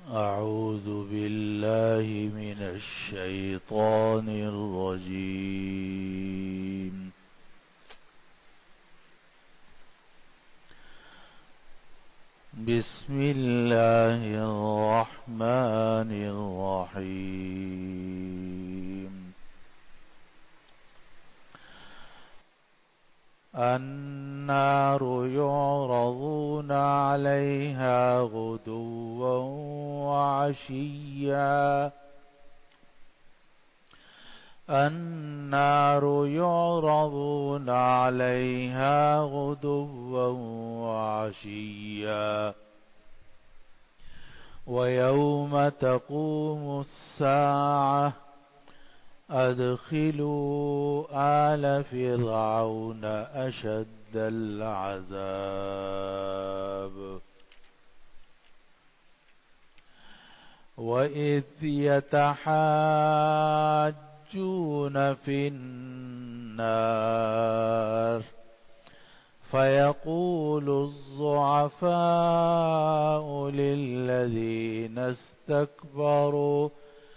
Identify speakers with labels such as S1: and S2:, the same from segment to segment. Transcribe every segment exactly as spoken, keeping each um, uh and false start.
S1: أعوذ بالله من الشيطان الرجيم. بسم الله الرحمن الرحيم. النار يعرضون عليها غدوا وعشيا النار يعرضون عليها غدوا وعشيا ويوم تقوم الساعة أدخلوا آل فرعون أشد العذاب. وإذ يتحاجون في النار فيقول الضعفاء للذين استكبروا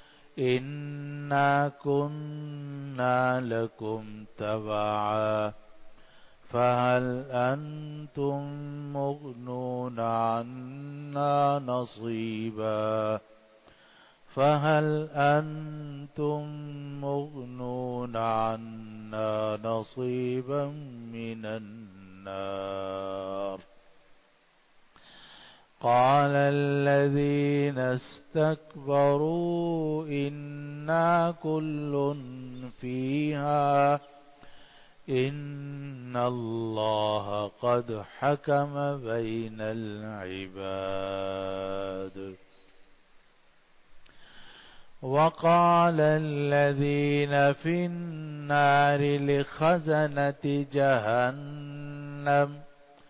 S1: إنا كنا لكم تبعا فهل أنتم مغنون عنا نصيبا فهل أنتم مغنون عنا نصيبا من النار. قال الذين استكبروا إنا كل فيها إن الله قد حكم بين العباد. وقال الذين في النار لخزنة جهنم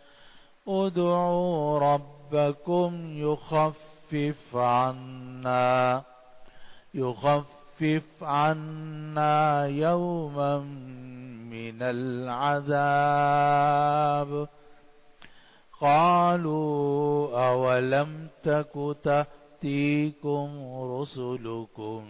S1: ادعوا ربكم يخفف عنا يخفف عنا يوما من العذاب. قالوا أولم تك تأتيكم رسلكم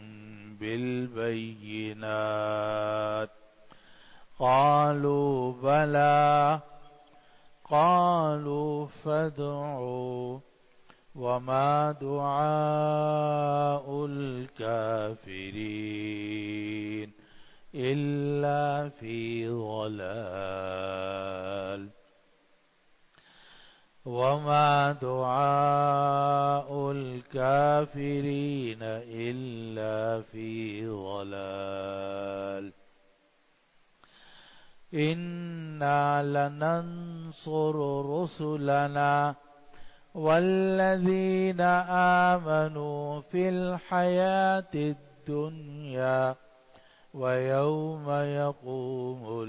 S1: بالبينات قالوا بلى قالوا فادعوا وما دعاء الكافرين إلا في ضلال. وما دعاء الكافرين إلا في ضلال. إنا لننصر رسلنا والذين آمنوا في الحياة الدنيا ويوم يقوم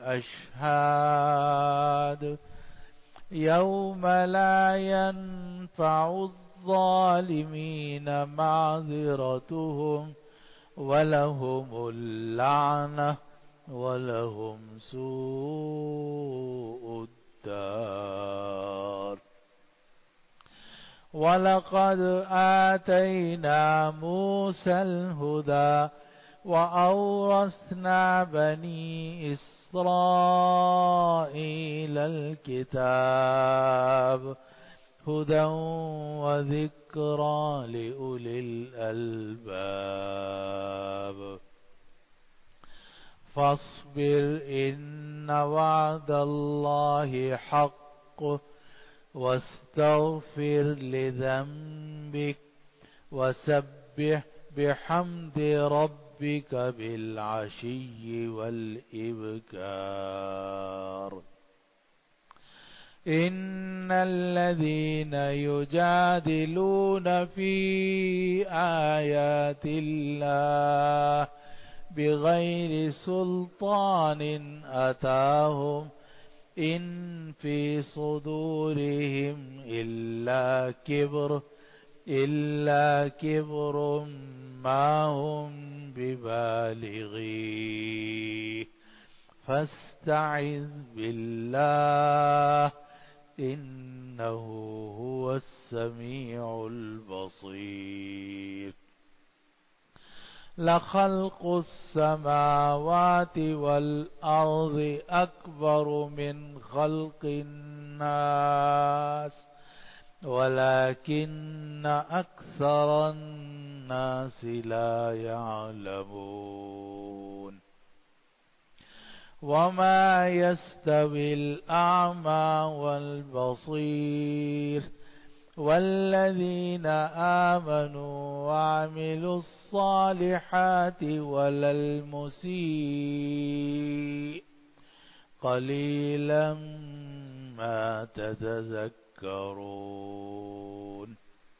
S1: الأشهاد يوم لا ينفع الظالمين معذرتهم ولهم اللعنة ولهم سوء الدار. ولقد آتينا موسى الهدى وأورثنا بني إسرائيل الكتاب هدى وذكرى لأولي الألباب. فاصبر إن وعد الله حق واستغفر لذنبك وسبح بحمد ربك بالعشي والإبكار. إن الذين يجادلون في آيات الله بغير سلطان أتاهم إن في صدورهم إلا كبر إلا كبر ما هم ببالغيه فاستعذ بالله إنه هو السميع البصير. بصير لخلق السماوات والأرض أكبر من خلق الناس ولكن أكثر الناس لا يعلمون وما يستوي الأعمى والبصير والذين آمنوا وعملوا الصالحات ولا المسيء قليلا ما تتذكرون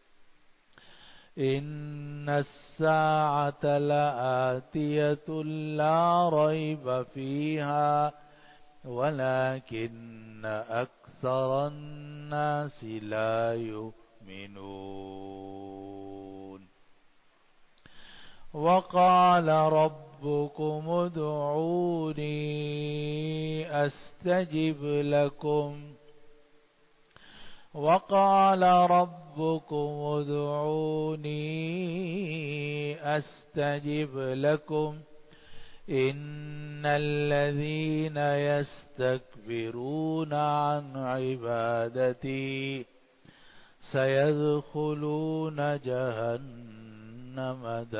S1: إن الساعة لآتية لا ريب فيها ولكن أكثر الناس لا يؤمنون وقال ربكم ادعوني أستجب لكم وقال ربكم ادعوني أستجب لكم إن الذين يستكبرون عن عبادتي سيدخلون جهنم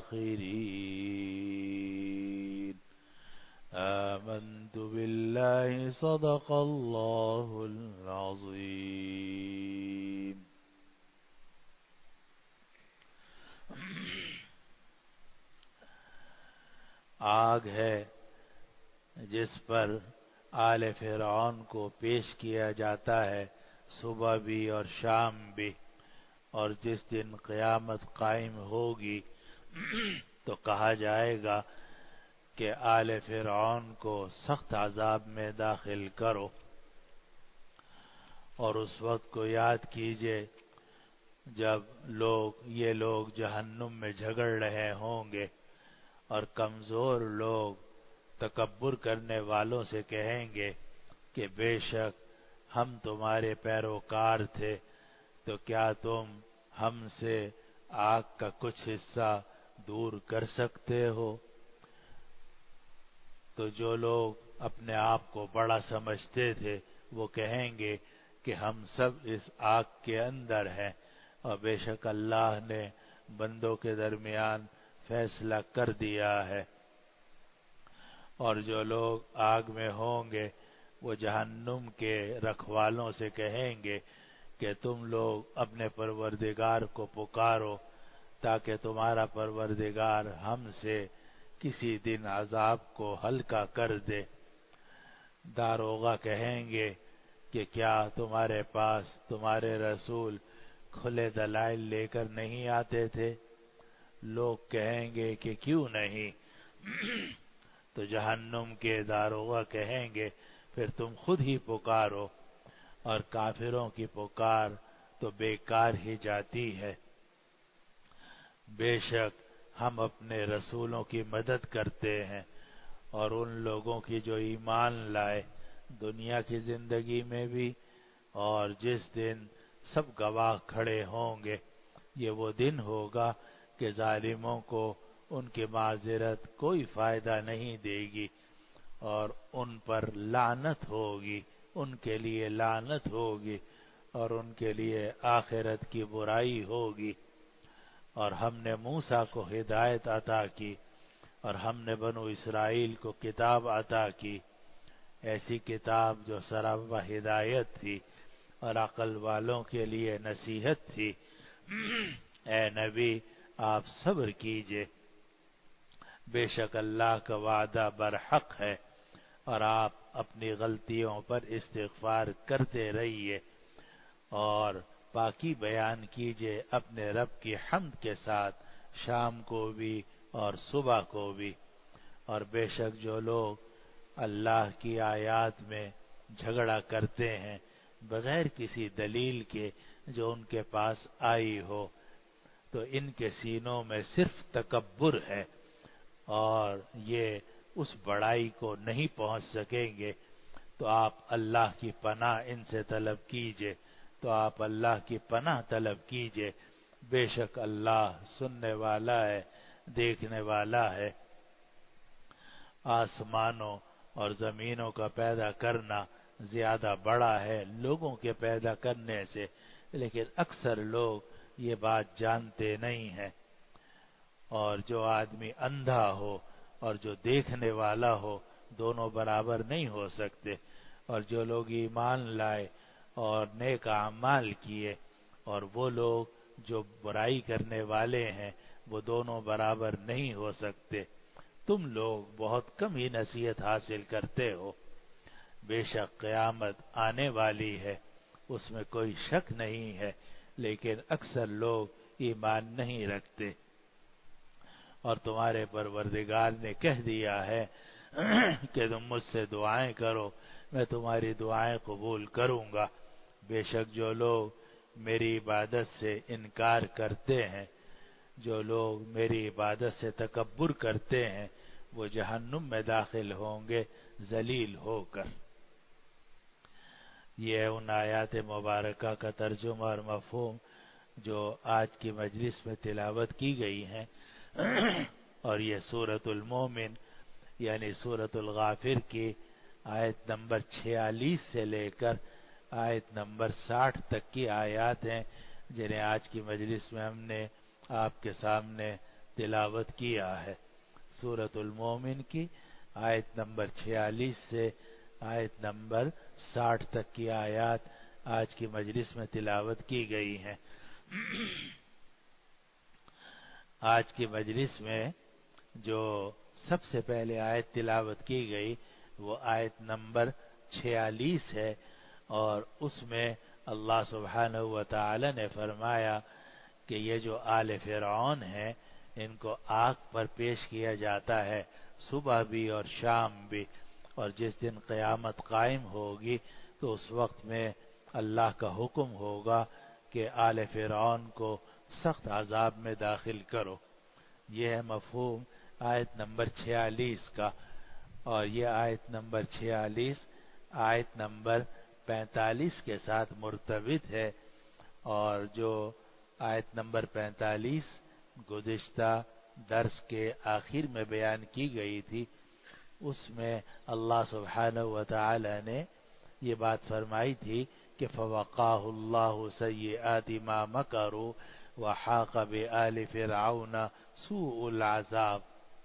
S1: داخرين آمنت بالله صدق الله العظيم آگ ہے جس پر آل فرعون کو پیش کیا جاتا ہے صبح بھی اور شام بھی، اور جس دن قیامت قائم ہوگی تو کہا جائے گا کہ آل فرعون کو سخت عذاب میں داخل کرو، اور اس وقت کو یاد کیجئے جب لوگ یہ لوگ جہنم میں جھگڑ رہے ہوں گے اور کمزور لوگ تکبر کرنے والوں سے کہیں گے کہ بے شک ہم تمہارے پیروکار تھے، تو کیا تم ہم سے آگ کا کچھ حصہ دور کر سکتے ہو؟ تو جو لوگ اپنے آپ کو بڑا سمجھتے تھے وہ کہیں گے کہ ہم سب اس آگ کے اندر ہیں، اور بے شک اللہ نے بندوں کے درمیان فیصلہ کر دیا ہے۔ اور جو لوگ آگ میں ہوں گے وہ جہنم کے رکھوالوں سے کہیں گے کہ تم لوگ اپنے پروردگار کو پکارو تاکہ تمہارا پروردگار ہم سے کسی دن عذاب کو ہلکا کر دے۔ داروغہ کہیں گے کہ کیا تمہارے پاس تمہارے رسول کھلے دلائل لے کر نہیں آتے تھے؟ لوگ کہیں گے کہ کیوں نہیں؟ تو جہنم کے داروغہ کہیں گے پھر تم خود ہی پکارو، اور کافروں کی پکار تو بیکار ہی جاتی ہے۔ بے شک ہم اپنے رسولوں کی مدد کرتے ہیں اور ان لوگوں کی جو ایمان لائے دنیا کی زندگی میں بھی، اور جس دن سب گواہ کھڑے ہوں گے، یہ وہ دن ہوگا کہ ظالموں کو ان کی معذرت کوئی فائدہ نہیں دے گی، اور ان پر لعنت ہوگی، ان کے لیے لعنت ہوگی، اور ان کے لیے آخرت کی برائی ہوگی۔ اور ہم نے موسیٰ کو ہدایت عطا کی، اور ہم نے بنو اسرائیل کو کتاب عطا کی، ایسی کتاب جو سراپا ہدایت تھی اور عقل والوں کے لیے نصیحت تھی۔ اے نبی آپ صبر کیجئے، بے شک اللہ کا وعدہ برحق ہے، اور آپ اپنی غلطیوں پر استغفار کرتے رہیے، اور پاکی بیان کیجئے اپنے رب کی حمد کے ساتھ شام کو بھی اور صبح کو بھی۔ اور بے شک جو لوگ اللہ کی آیات میں جھگڑا کرتے ہیں بغیر کسی دلیل کے جو ان کے پاس آئی ہو، تو ان کے سینوں میں صرف تکبر ہے، اور یہ اس بڑائی کو نہیں پہنچ سکیں گے۔ تو آپ اللہ کی پناہ ان سے طلب کیجئے، تو آپ اللہ کی پناہ طلب کیجئے، بے شک اللہ سننے والا ہے، دیکھنے والا ہے۔ آسمانوں اور زمینوں کا پیدا کرنا زیادہ بڑا ہے لوگوں کے پیدا کرنے سے، لیکن اکثر لوگ یہ بات جانتے نہیں ہیں۔ اور جو آدمی اندھا ہو اور جو دیکھنے والا ہو دونوں برابر نہیں ہو سکتے، اور جو لوگ ایمان لائے اور نیک اعمال کیے اور وہ لوگ جو برائی کرنے والے ہیں وہ دونوں برابر نہیں ہو سکتے۔ تم لوگ بہت کم ہی نصیحت حاصل کرتے ہو۔ بے شک قیامت آنے والی ہے، اس میں کوئی شک نہیں ہے، لیکن اکثر لوگ ایمان نہیں رکھتے۔ اور تمہارے پروردگار نے کہہ دیا ہے کہ تم مجھ سے دعائیں کرو، میں تمہاری دعائیں قبول کروں گا۔ بے شک جو لوگ میری عبادت سے انکار کرتے ہیں، جو لوگ میری عبادت سے تکبر کرتے ہیں، وہ جہنم میں داخل ہوں گے ذلیل ہو کر۔ یہ ان آیات مبارکہ کا ترجمہ اور مفہوم جو آج کی مجلس میں تلاوت کی گئی ہیں، اور یہ سورۃ المومن یعنی سورۃ الغافر کی آیت نمبر چھیالیس سے لے کر آیت نمبر ساٹھ تک کی آیات ہیں جنہیں آج کی مجلس میں ہم نے آپ کے سامنے تلاوت کیا ہے۔ سورۃ المومن کی آیت نمبر چھیالیس سے آیت نمبر ساٹھ تک کی آیات آج کی مجلس میں تلاوت کی گئی ہیں۔ آج کی مجلس میں جو سب سے پہلے آیت تلاوت کی گئی وہ آیت نمبر چھیالیس ہے، اور اس میں اللہ سبحانہ و تعالی نے فرمایا کہ یہ جو آل فرعون ہیں ان کو آگ پر پیش کیا جاتا ہے صبح بھی اور شام بھی، اور جس دن قیامت قائم ہوگی تو اس وقت میں اللہ کا حکم ہوگا کہ آل فرعون کو سخت عذاب میں داخل کرو۔ یہ ہے مفہوم آیت نمبر چھیالیس کا، اور یہ آیت نمبر چھیالیس آیت نمبر پینتالیس کے ساتھ مرتبط ہے، اور جو آیت نمبر پینتالیس گزشتہ درس کے آخر میں بیان کی گئی تھی، اس میں اللہ سبحانہ و تعالی نے یہ بات فرمائی تھی کہ فَوَقَاهُ اللَّهُ سَيِّئَاتِ مَا مَكَرُوا وَحَاقَ بِآلِ فِرْعَوْنَ سُوءُ الْعَذَابِ،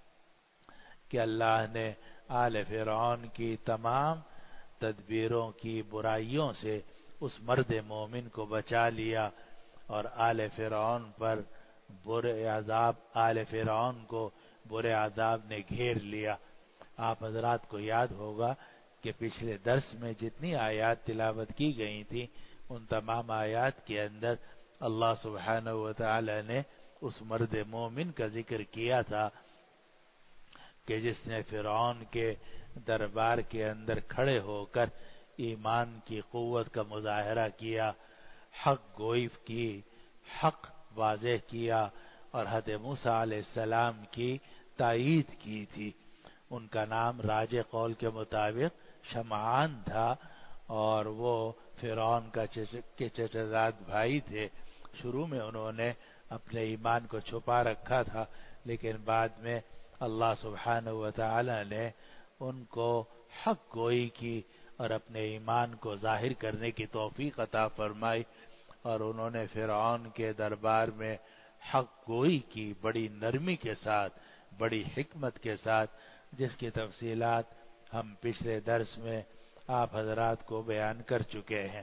S1: کہ اللہ نے آل فرعون کی تمام تدبیروں کی برائیوں سے اس مرد مومن کو بچا لیا، اور آل فرعون پر برے عذاب آل فرعون کو برے عذاب نے گھیر لیا۔ آپ حضرات کو یاد ہوگا کہ پچھلے درس میں جتنی آیات تلاوت کی گئی تھی ان تمام آیات کے اندر اللہ سبحانہ و تعالی نے اس مرد مومن کا ذکر کیا تھا کہ جس نے فرعون کے دربار کے اندر کھڑے ہو کر ایمان کی قوت کا مظاہرہ کیا، حق گوئی کی، حق واضح کیا، اور حضرت موسیٰ علیہ السلام کی تائید کی تھی۔ ان کا نام راج قول کے مطابق شمعان تھا، اور وہ فرعون کا کے چچزاد بھائی تھے۔ شروع میں انہوں نے اپنے ایمان کو چھپا رکھا تھا، لیکن بعد میں اللہ سبحانہ و تعالی نے ان کو حق گوئی کی اور اپنے ایمان کو ظاہر کرنے کی توفیق عطا فرمائی، اور انہوں نے فرعون کے دربار میں حق گوئی کی بڑی نرمی کے ساتھ، بڑی حکمت کے ساتھ، جس کی تفصیلات ہم پچھلے درس میں آپ حضرات کو بیان کر چکے ہیں۔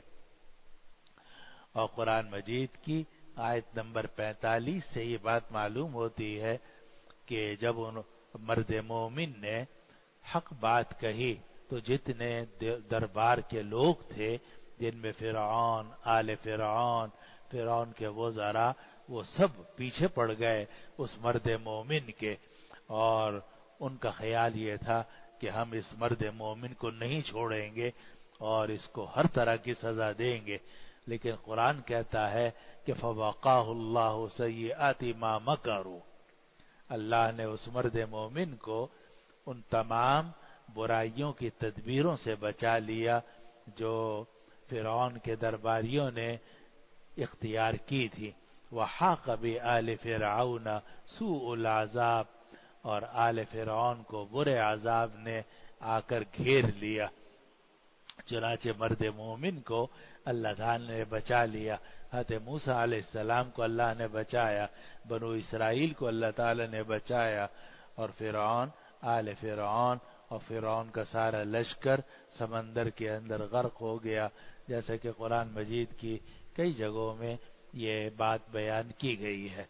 S1: اور قرآن مجید کی آیت نمبر پینتالیس سے یہ بات معلوم ہوتی ہے کہ جب ان مرد مومن نے حق بات کہی تو جتنے دربار کے لوگ تھے جن میں فرعون، آل فرعون، فرعون کے وزراء، وہ سب پیچھے پڑ گئے اس مرد مومن کے، اور ان کا خیال یہ تھا کہ ہم اس مرد مومن کو نہیں چھوڑیں گے اور اس کو ہر طرح کی سزا دیں گے، لیکن قرآن کہتا ہے کہ فَوَقَاهُ اللَّهُ سَيِّئَاتِ مَا مَكَرُوا، اللہ نے اس مرد مومن کو ان تمام برائیوں کی تدبیروں سے بچا لیا جو فرعون کے درباریوں نے اختیار کی تھی، وحاق بآل فرعون سوء العذاب، اور آل فرعون کو برے عذاب نے آ کر گھیر لیا۔ چنانچہ مرد مومن کو اللہ تعالی نے بچا لیا، حضرت موسیٰ علیہ السلام کو اللہ نے بچایا، بنو اسرائیل کو اللہ تعالی نے بچایا، اور فرعون، آل فرعون اور فرعون کا سارا لشکر سمندر کے اندر غرق ہو گیا، جیسا کہ قرآن مجید کی کئی جگہوں میں یہ بات بیان کی گئی ہے۔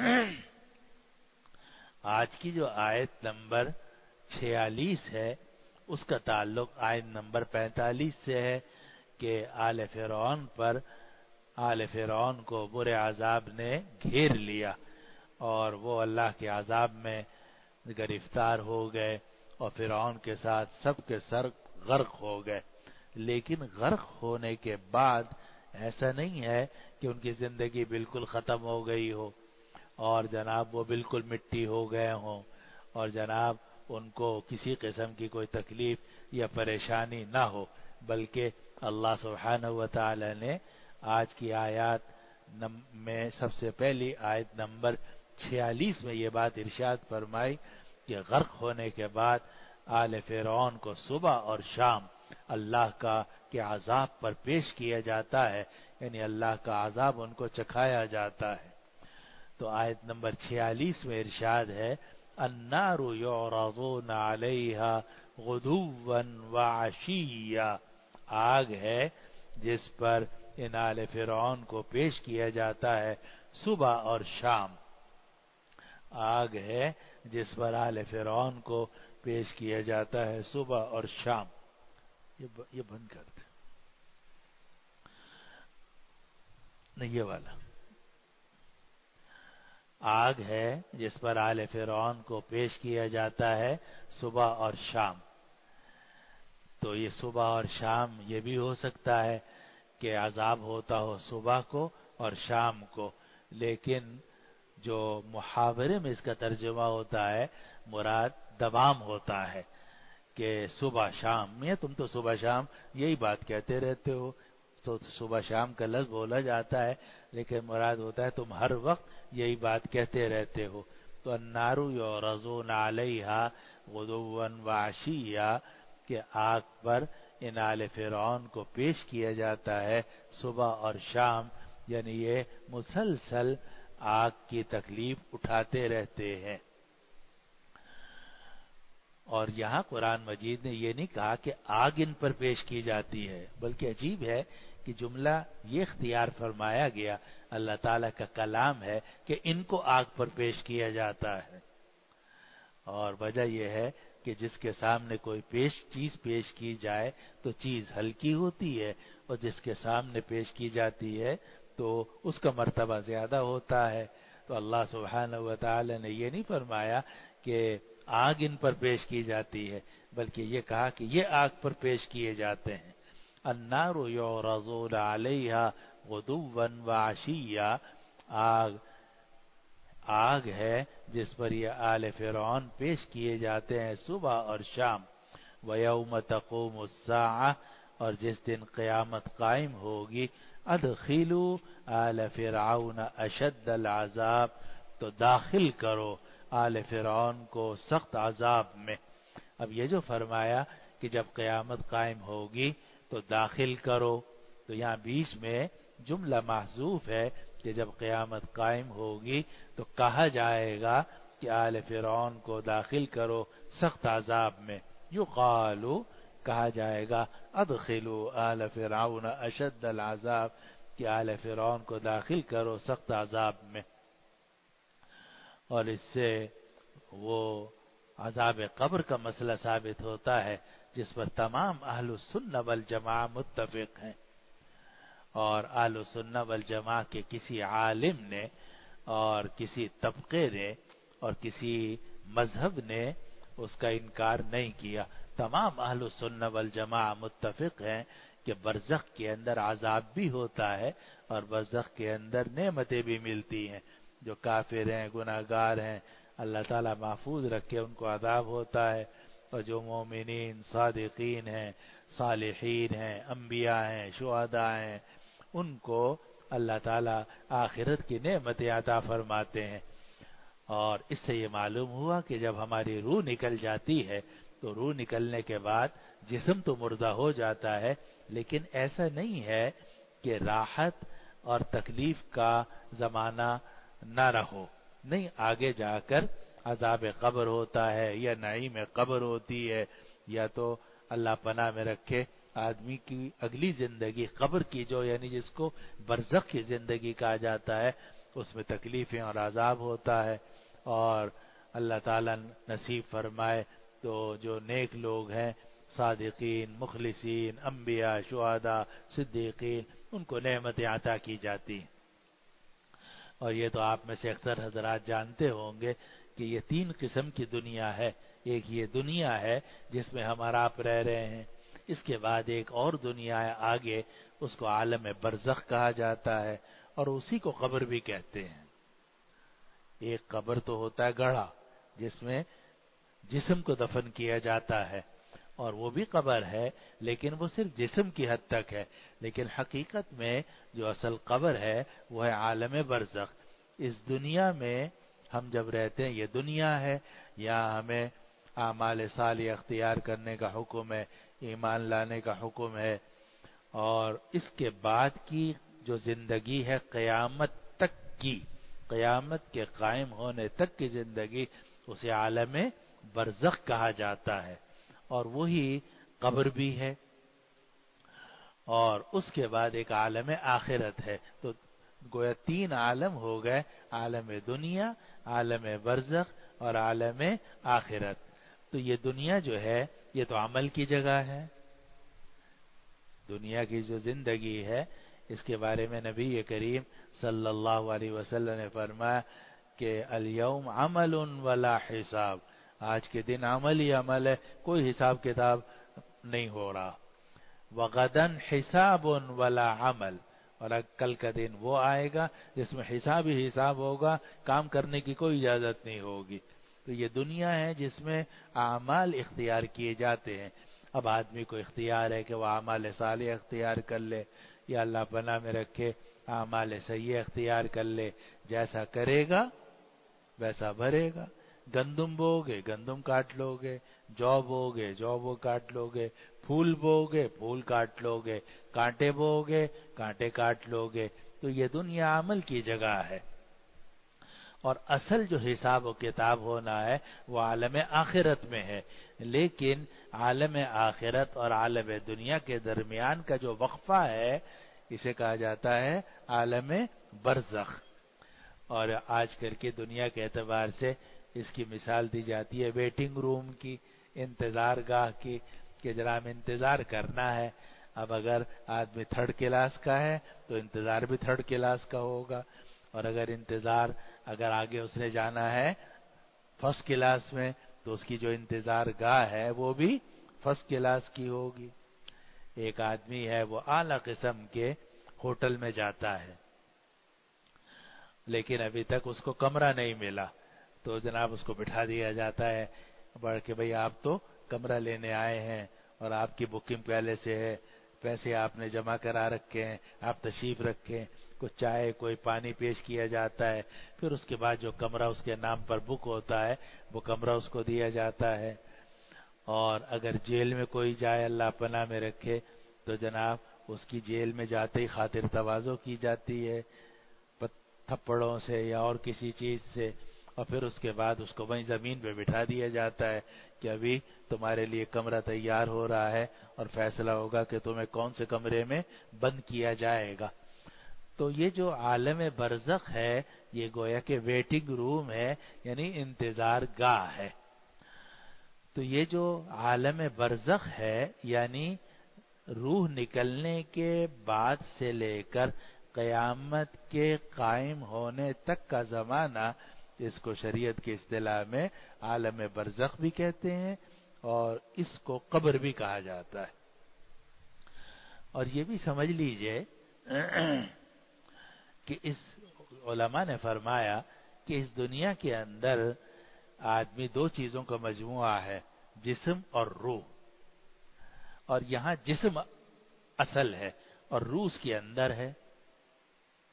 S1: آج کی جو آیت نمبر چھیالیس ہے اس کا تعلق آیت نمبر پینتالیس سے ہے کہ آل فرعون پر آل فرعون کو برے عذاب نے گھیر لیا اور وہ اللہ کے عذاب میں گرفتار ہو گئے، اور فرعون کے ساتھ سب کے سر غرق ہو گئے۔ لیکن غرق ہونے کے بعد ایسا نہیں ہے کہ ان کی زندگی بالکل ختم ہو گئی ہو اور جناب وہ بالکل مٹی ہو گئے ہوں اور جناب ان کو کسی قسم کی کوئی تکلیف یا پریشانی نہ ہو، بلکہ اللہ سبحانہ و تعالی نے آج کی آیات میں سب سے پہلی آیت نمبر چھیالیس میں یہ بات ارشاد فرمائی کہ غرق ہونے کے بعد آل فرعون کو صبح اور شام اللہ کا کے عذاب پر پیش کیا جاتا ہے، یعنی اللہ کا عذاب ان کو چکھایا جاتا ہے۔ تو آیت نمبر چھیالیس میں ارشاد ہے النار یعرضون علیہا غدوا وعشیا، آگ ہے جس پر ان آل فرعون کو پیش کیا جاتا ہے صبح اور شام، آگ ہے جس پر آل فرعون کو پیش کیا جاتا ہے صبح اور شام۔ یہ بند کرتے نہیں، یہ والا آگ ہے جس پر آل فرعون کو پیش کیا جاتا ہے صبح اور شام۔ تو یہ صبح اور شام یہ بھی ہو سکتا ہے کہ عذاب ہوتا ہو صبح کو اور شام کو، لیکن جو محاورے میں اس کا ترجمہ ہوتا ہے مراد دوام ہوتا ہے کہ صبح شام میں تم تو صبح شام یہی بات کہتے رہتے ہو، تو صبح شام کا لفظ بولا جاتا ہے لیکن مراد ہوتا ہے تم ہر وقت یہی بات کہتے رہتے ہو۔ تو النار یعرضون علیہا غدوا وعشیا کہ آگ پر ان آل فرعون کو پیش کیا جاتا ہے صبح اور شام، یعنی یہ مسلسل آگ کی تکلیف اٹھاتے رہتے ہیں۔ اور یہاں قرآن مجید نے یہ نہیں کہا کہ آگ ان پر پیش کی جاتی ہے، بلکہ عجیب ہے کہ جملہ یہ اختیار فرمایا گیا، اللہ تعالیٰ کا کلام ہے کہ ان کو آگ پر پیش کیا جاتا ہے، اور وجہ یہ ہے کہ جس کے سامنے کوئی پیش چیز پیش کی جائے تو چیز ہلکی ہوتی ہے، اور جس کے سامنے پیش کی جاتی ہے تو اس کا مرتبہ زیادہ ہوتا ہے۔ تو اللہ سبحانہ و تعالی نے یہ نہیں فرمایا کہ آگ ان پر پیش کی جاتی ہے، بلکہ یہ کہا کہ یہ آگ پر پیش کیے جاتے ہیں۔ النار یعرضون علیہا غدوا وعشیا، آگ آگ ہے جس پر یہ آل فرعون پیش کیے جاتے ہیں صبح اور شام۔ وَيَوْمَ تَقُومُ السَّاعَةُ، اور جس دن قیامت قائم ہوگی، ادخلوا آل فرعون اشد العذاب، تو داخل کرو آل فرعون کو سخت عذاب میں۔ اب یہ جو فرمایا کہ جب قیامت قائم ہوگی تو داخل کرو، تو یہاں بیچ میں جملہ محذوف ہے کہ جب قیامت قائم ہوگی تو کہا جائے گا کہ آل فرعون کو داخل کرو سخت عذاب میں، یقالو کہا جائے گا ادخلوا آل فرعون اشد العذاب، کہ آل فرعون کو داخل کرو سخت عذاب میں۔ اور اس سے وہ عذاب قبر کا مسئلہ ثابت ہوتا ہے جس پر تمام اہل السنہ والجماعہ متفق ہیں، اور اہل السنہ والجماعہ کے کسی عالم نے اور کسی طبقے نے اور کسی مذہب نے اس کا انکار نہیں کیا۔ تمام اہل السنہ والجماعہ متفق ہیں کہ برزخ کے اندر عذاب بھی ہوتا ہے اور برزخ کے اندر نعمتیں بھی ملتی ہیں۔ جو کافر ہیں، گناہگار ہیں، اللہ تعالیٰ محفوظ رکھے ان کو عذاب ہوتا ہے، اور جو مومنین، صادقین ہیں، صالحین ہیں، انبیاء ہیں، شہداء ہیں، ان کو اللہ تعالیٰ آخرت کی نعمتیں عطا فرماتے ہیں۔ اور اس سے یہ معلوم ہوا کہ جب ہماری روح نکل جاتی ہے تو روح نکلنے کے بعد جسم تو مردہ ہو جاتا ہے، لیکن ایسا نہیں ہے کہ راحت اور تکلیف کا زمانہ نہ رہو، نہیں، آگے جا کر عذاب قبر ہوتا ہے یا نعیم قبر ہوتی ہے، یا تو اللہ پناہ میں رکھے آدمی کی اگلی زندگی قبر کی، جو یعنی جس کو برزخ کی زندگی کہا جاتا ہے، اس میں تکلیفیں اور عذاب ہوتا ہے۔ اور اللہ تعالیٰ نصیب فرمائے تو جو نیک لوگ ہیں، صادقین، مخلصین، انبیاء، شہداء، صدیقین، ان کو نعمتیں عطا کی جاتی ہیں۔ اور یہ تو آپ میں سے اکثر حضرات جانتے ہوں گے کہ یہ تین قسم کی دنیا ہے۔ ایک یہ دنیا ہے جس میں ہم اور آپ رہ رہے ہیں، اس کے بعد ایک اور دنیا ہے آگے، اس کو عالم برزخ کہا جاتا ہے، اور اسی کو قبر بھی کہتے ہیں۔ ایک قبر تو ہوتا ہے گڑھا جس میں جسم کو دفن کیا جاتا ہے، اور وہ بھی قبر ہے لیکن وہ صرف جسم کی حد تک ہے، لیکن حقیقت میں جو اصل قبر ہے وہ ہے عالم برزخ۔ اس دنیا میں ہم جب رہتے ہیں، یہ دنیا ہے، یہاں ہمیں اعمال صالح اختیار کرنے کا حکم ہے، ایمان لانے کا حکم ہے، اور اس کے بعد کی جو زندگی ہے قیامت تک کی، قیامت کے قائم ہونے تک کی زندگی، اسے عالم برزخ کہا جاتا ہے، اور وہی قبر بھی ہے۔ اور اس کے بعد ایک عالم آخرت ہے۔ تو گویا تین عالم ہو گئے، عالم دنیا، عالم برزخ اور عالم آخرت۔ تو یہ دنیا جو ہے یہ تو عمل کی جگہ ہے، دنیا کی جو زندگی ہے اس کے بارے میں نبی کریم صلی اللہ علیہ وسلم نے فرمایا کہ الیوم عمل ولا حساب، آج کے دن عمل ہی عمل ہے، کوئی حساب کتاب نہیں ہو رہا۔ وغداً حساب ولا عمل، اور کل کا دن وہ آئے گا جس میں حساب ہی حساب ہوگا، کام کرنے کی کوئی اجازت نہیں ہوگی۔ تو یہ دنیا ہے جس میں اعمال اختیار کیے جاتے ہیں۔ اب آدمی کو اختیار ہے کہ وہ اعمال صالح اختیار کر لے، یا اللہ پناہ میں رکھے اعمال سیئہ اختیار کر لے، جیسا کرے گا ویسا بھرے گا۔ گندم بوگے گندم کاٹ لو گے، جو بوگے جو وہ کاٹ لو گے، پھول بوگے پھول کاٹ لو گے، کانٹے بوگے کانٹے کاٹ لو گے۔ تو یہ دنیا عمل کی جگہ ہے، اور اصل جو حساب و کتاب ہونا ہے وہ عالم آخرت میں ہے۔ لیکن عالم آخرت اور عالم دنیا کے درمیان کا جو وقفہ ہے اسے کہا جاتا ہے عالم برزخ۔ اور آج کل کی دنیا کے اعتبار سے اس کی مثال دی جاتی ہے ویٹنگ روم کی، انتظار گاہ کی، کہ جناب انتظار کرنا ہے۔ اب اگر آدمی تھرڈ کلاس کا ہے تو انتظار بھی تھرڈ کلاس کا ہوگا، اور اگر انتظار اگر آگے اس نے جانا ہے فرسٹ کلاس میں تو اس کی جو انتظار گاہ ہے وہ بھی فرسٹ کلاس کی ہوگی۔ ایک آدمی ہے وہ اعلیٰ قسم کے ہوٹل میں جاتا ہے، لیکن ابھی تک اس کو کمرہ نہیں ملا، تو جناب اس کو بٹھا دیا جاتا ہے بڑھ کے، بھئی آپ تو کمرہ لینے آئے ہیں اور آپ کی بکنگ پہلے سے ہے، پیسے آپ نے جمع کرا رکھے ہیں، آپ تشریف رکھیں۔ کچھ چائے کوئی پانی پیش کیا جاتا ہے، پھر اس کے بعد جو کمرہ اس کے نام پر بک ہوتا ہے وہ کمرہ اس کو دیا جاتا ہے۔ اور اگر جیل میں کوئی جائے، اللہ پناہ میں رکھے، تو جناب اس کی جیل میں جاتے ہی خاطر تواضع کی جاتی ہے تھپڑوں سے یا اور کسی چیز سے، اور پھر اس کے بعد اس کو وہیں زمین پہ بٹھا دیا جاتا ہے کہ ابھی تمہارے لیے کمرہ تیار ہو رہا ہے اور فیصلہ ہوگا کہ تمہیں کون سے کمرے میں بند کیا جائے گا۔ تو یہ جو عالم برزخ ہے یہ گویا کہ ویٹنگ روم ہے، یعنی انتظار گاہ ہے۔ تو یہ جو عالم برزخ ہے یعنی روح نکلنے کے بعد سے لے کر قیامت کے قائم ہونے تک کا زمانہ، اس کو شریعت کی اصطلاح میں عالم برزخ بھی کہتے ہیں، اور اس کو قبر بھی کہا جاتا ہے۔ اور یہ بھی سمجھ لیجئے کہ اس علماء نے فرمایا کہ اس دنیا کے اندر آدمی دو چیزوں کا مجموعہ ہے، جسم اور روح، اور یہاں جسم اصل ہے اور روح اس کے اندر ہے۔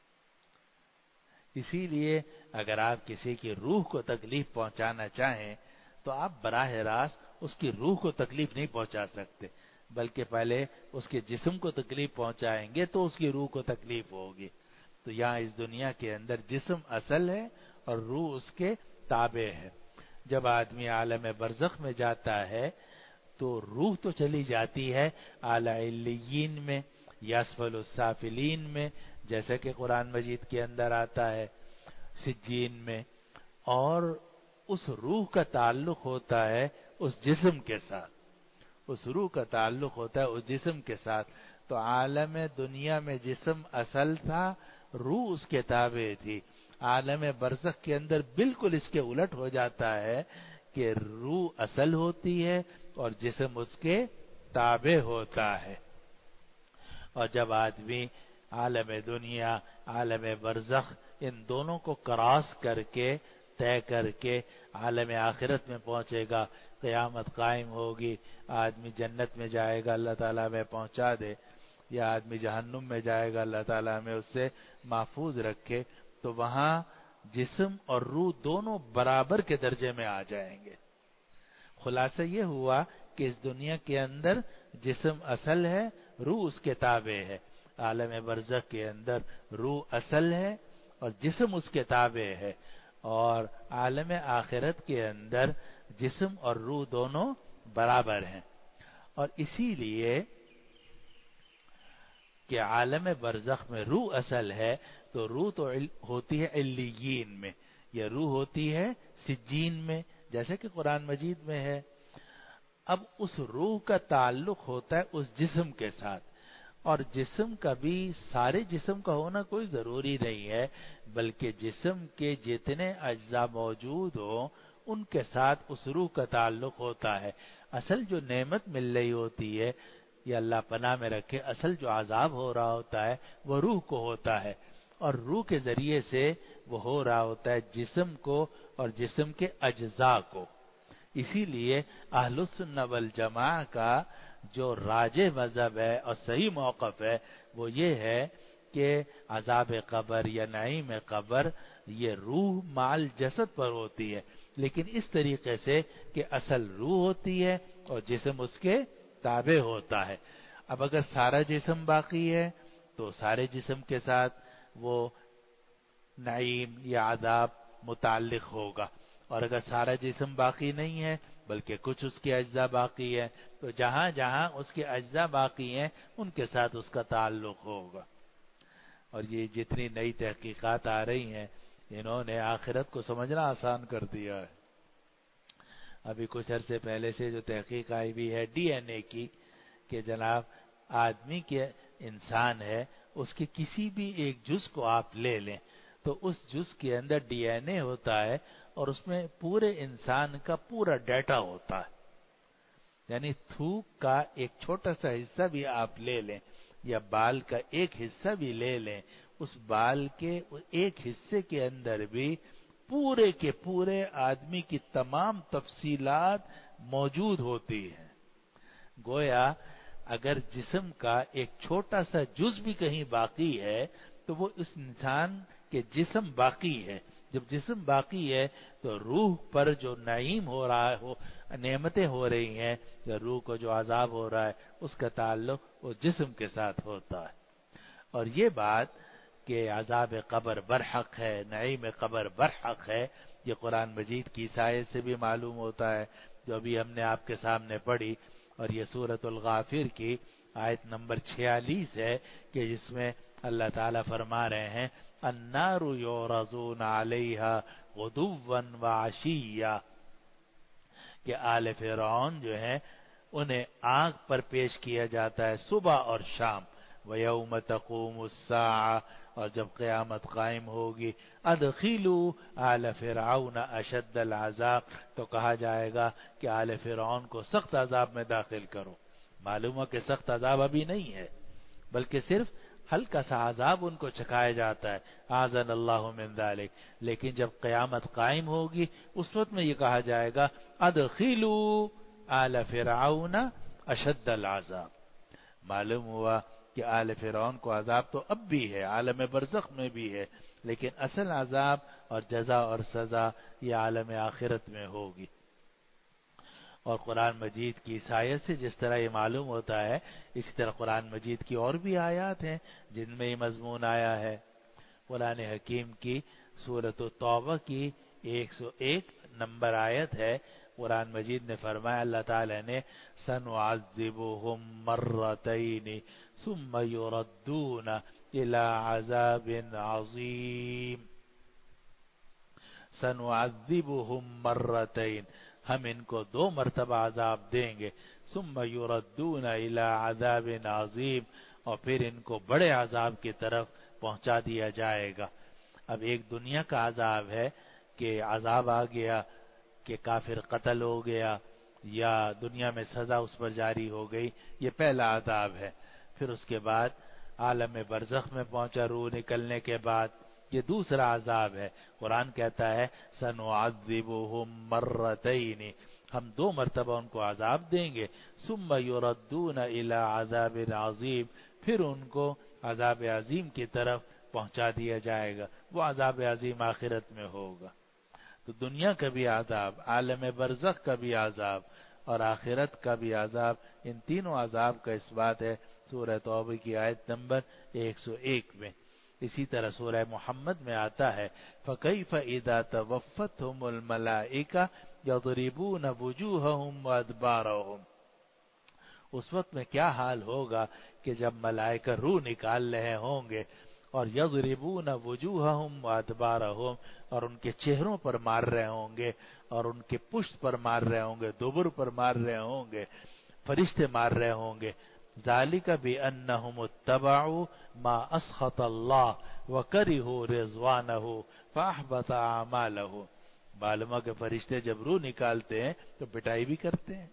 S1: اسی لیے اگر آپ کسی کی روح کو تکلیف پہنچانا چاہیں تو آپ براہ راست اس کی روح کو تکلیف نہیں پہنچا سکتے، بلکہ پہلے اس کے جسم کو تکلیف پہنچائیں گے تو اس کی روح کو تکلیف ہوگی۔ تو یہاں اس دنیا کے اندر جسم اصل ہے اور روح اس کے تابع ہے۔ جب آدمی عالم برزخ میں جاتا ہے تو روح تو چلی جاتی ہے اعلی علیین میں یا اسفل السافلین میں، جیسا کہ قرآن مجید کے اندر آتا ہے، سجین میں، اور اس روح کا تعلق ہوتا ہے اس جسم کے ساتھ، اس روح کا تعلق ہوتا ہے اس جسم کے ساتھ۔ تو عالم دنیا میں جسم اصل تھا، روح اس کے تابع تھی۔ عالم برزخ کے اندر بالکل اس کے الٹ ہو جاتا ہے کہ روح اصل ہوتی ہے اور جسم اس کے تابع ہوتا ہے۔ اور جب آدمی عالم دنیا، عالم برزخ، ان دونوں کو کراس کر کے، طے کر کے عالم آخرت میں پہنچے گا، قیامت قائم ہوگی، آدمی جنت میں جائے گا، اللہ تعالیٰ میں پہنچا دے، یا آدمی جہنم میں جائے گا، اللہ تعالیٰ میں اس سے محفوظ رکھے، تو وہاں جسم اور روح دونوں برابر کے درجے میں آ جائیں گے۔ خلاصہ یہ ہوا کہ اس دنیا کے اندر جسم اصل ہے، روح اس کے تابع ہے۔ عالم برزخ کے اندر روح اصل ہے اور جسم اس کے تابع ہے، اور عالم آخرت کے اندر جسم اور روح دونوں برابر ہیں۔ اور اسی لیے کہ عالم برزخ میں روح اصل ہے تو روح تو ہوتی ہے علیین میں، یا روح ہوتی ہے سجین میں، جیسے کہ قرآن مجید میں ہے۔ اب اس روح کا تعلق ہوتا ہے اس جسم کے ساتھ، اور جسم کا بھی سارے جسم کا ہونا کوئی ضروری نہیں ہے، بلکہ جسم کے جتنے اجزاء موجود ہوں ان کے ساتھ اس روح کا تعلق ہوتا ہے۔ اصل جو نعمت مل رہی ہوتی ہے، یا اللہ پناہ میں رکھے، اصل جو عذاب ہو رہا ہوتا ہے وہ روح کو ہوتا ہے، اور روح کے ذریعے سے وہ ہو رہا ہوتا ہے جسم کو اور جسم کے اجزاء کو۔ اسی لیے اہل السنہ والجماعہ کا جو راجح مذہب ہے اور صحیح موقف ہے وہ یہ ہے کہ عذاب قبر یا نعیم قبر یہ روح مال جسد پر ہوتی ہے، لیکن اس طریقے سے کہ اصل روح ہوتی ہے اور جسم اس کے تابع ہوتا ہے۔ اب اگر سارا جسم باقی ہے تو سارے جسم کے ساتھ وہ نعیم یا عذاب متعلق ہوگا، اور اگر سارا جسم باقی نہیں ہے بلکہ کچھ اس کے اجزاء باقی ہے تو جہاں جہاں اس کے اجزاء باقی ہیں ان کے ساتھ اس کا تعلق ہوگا۔ اور یہ جتنی نئی تحقیقات آ رہی ہیں انہوں نے آخرت کو سمجھنا آسان کر دیا ہے۔ ابھی کچھ عرصے پہلے سے جو تحقیق آئی بھی ہے ڈی این اے کی، کہ جناب آدمی کے انسان ہے اس کے کسی بھی ایک جز کو آپ لے لیں تو اس جز کے اندر ڈی این اے ہوتا ہے اور اس میں پورے انسان کا پورا ڈیٹا ہوتا ہے۔ یعنی تھوک کا ایک چھوٹا سا حصہ بھی آپ لے لیں یا بال کا ایک حصہ بھی لے لیں، اس بال کے ایک حصے کے اندر بھی پورے کے پورے آدمی کی تمام تفصیلات موجود ہوتی ہیں۔ گویا اگر جسم کا ایک چھوٹا سا جز بھی کہیں باقی ہے تو وہ اس انسان کے جسم باقی ہے۔ جب جسم باقی ہے تو روح پر جو نعیم ہو رہا ہے، ہو نعمتیں ہو رہی ہیں، یا روح کو جو عذاب ہو رہا ہے اس کا تعلق وہ جسم کے ساتھ ہوتا ہے۔ اور یہ بات کہ عذاب قبر برحق ہے، نعیم قبر برحق ہے، یہ قرآن مجید کی آیت سے بھی معلوم ہوتا ہے جو ابھی ہم نے آپ کے سامنے پڑھی، اور یہ سورۃ الغافر کی آیت نمبر چھیالیس ہے کہ جس میں اللہ تعالیٰ فرما رہے ہیں النار یعرضون علیہا غدوا وعشیا، کہ آل فرعون جو ہیں انہیں آگ پر پیش کیا جاتا ہے صبح اور شام، وَيَوْمَ تَقُومُ السَّاعَةُ، اور جب قیامت قائم ہوگی ادخلوا آل فرعون اشد العذاب، تو کہا جائے گا کہ آل فرعون کو سخت عذاب میں داخل کرو۔ معلوم ہے کہ سخت عذاب ابھی نہیں ہے بلکہ صرف ہلکا سا عذاب ان کو چکھایا جاتا ہے، اعاذنا اللہ من ذلک، لیکن جب قیامت قائم ہوگی اس وقت میں یہ کہا جائے گا ادخلوا آل فرعون اشد العذاب۔ معلوم ہوا کہ آل فرعون کو عذاب تو اب بھی ہے، عالم برزخ میں بھی ہے، لیکن اصل عذاب اور جزا اور سزا یہ عالم آخرت میں ہوگی۔ اور قرآن مجید کی اس آیت سے جس طرح یہ معلوم ہوتا ہے، اسی طرح قرآن مجید کی اور بھی آیات ہیں جن میں یہ مضمون آیا ہے۔ قرآن حکیم کی سورۃ التوبہ کی ایک سو ایک نمبر آیت ہے، قرآن مجید نے فرمایا، اللہ تعالی نے سنعذبهم مرتين ثم يردون الى عذاب عظیم، سنعذبهم مرتين، ہم ان کو دو مرتبہ عذاب دیں گے، ثم يردون الى عذاب عظیم، اور پھر ان کو بڑے عذاب کی طرف پہنچا دیا جائے گا۔ اب ایک دنیا کا عذاب ہے کہ عذاب آ گیا کہ کافر قتل ہو گیا یا دنیا میں سزا اس پر جاری ہو گئی، یہ پہلا عذاب ہے۔ پھر اس کے بعد عالم برزخ میں پہنچا روح نکلنے کے بعد، یہ دوسرا عذاب ہے۔ قرآن کہتا ہے سنعذبهم مرتين، ہم دو مرتبہ ان کو عذاب دیں گے، ثم يردون الى عذاب عظیم، پھر ان کو عذاب عظیم کی طرف پہنچا دیا جائے گا۔ وہ عذاب عظیم آخرت میں ہوگا۔ تو دنیا کا بھی عذاب، عالم برزخ کا بھی عذاب اور آخرت کا بھی عذاب، ان تینوں عذاب کا اس بات ہے سورہ توبہ کی آیت نمبر ایک سو ایک میں۔ اسی طرح سورہ محمد میں آتا ہے فَكَيْفَ إِذَا تَوَفَّتْهُمُ الْمَلَائِكَةُ يَضْرِبُونَ وُجُوهَهُمْ وَأَدْبَارَهُمْ، اس وقت میں کیا حال ہوگا کہ جب ملائکہ روح نکال رہے ہوں گے اور یضربون وجوہہم وادبارہم، اور ان کے چہروں پر مار رہے ہوں گے اور ان کے پشت پر مار رہے ہوں گے، دبر پر مار رہے ہوں گے، فرشتے مار رہے ہوں گے۔ ذالک بأنہم اتبعوا ما اسخط اللہ وکرہوا رضوانہ فاحبط اعمالہم، معلوم ہے کہ فرشتے جب روح نکالتے ہیں تو پٹائی بھی کرتے ہیں۔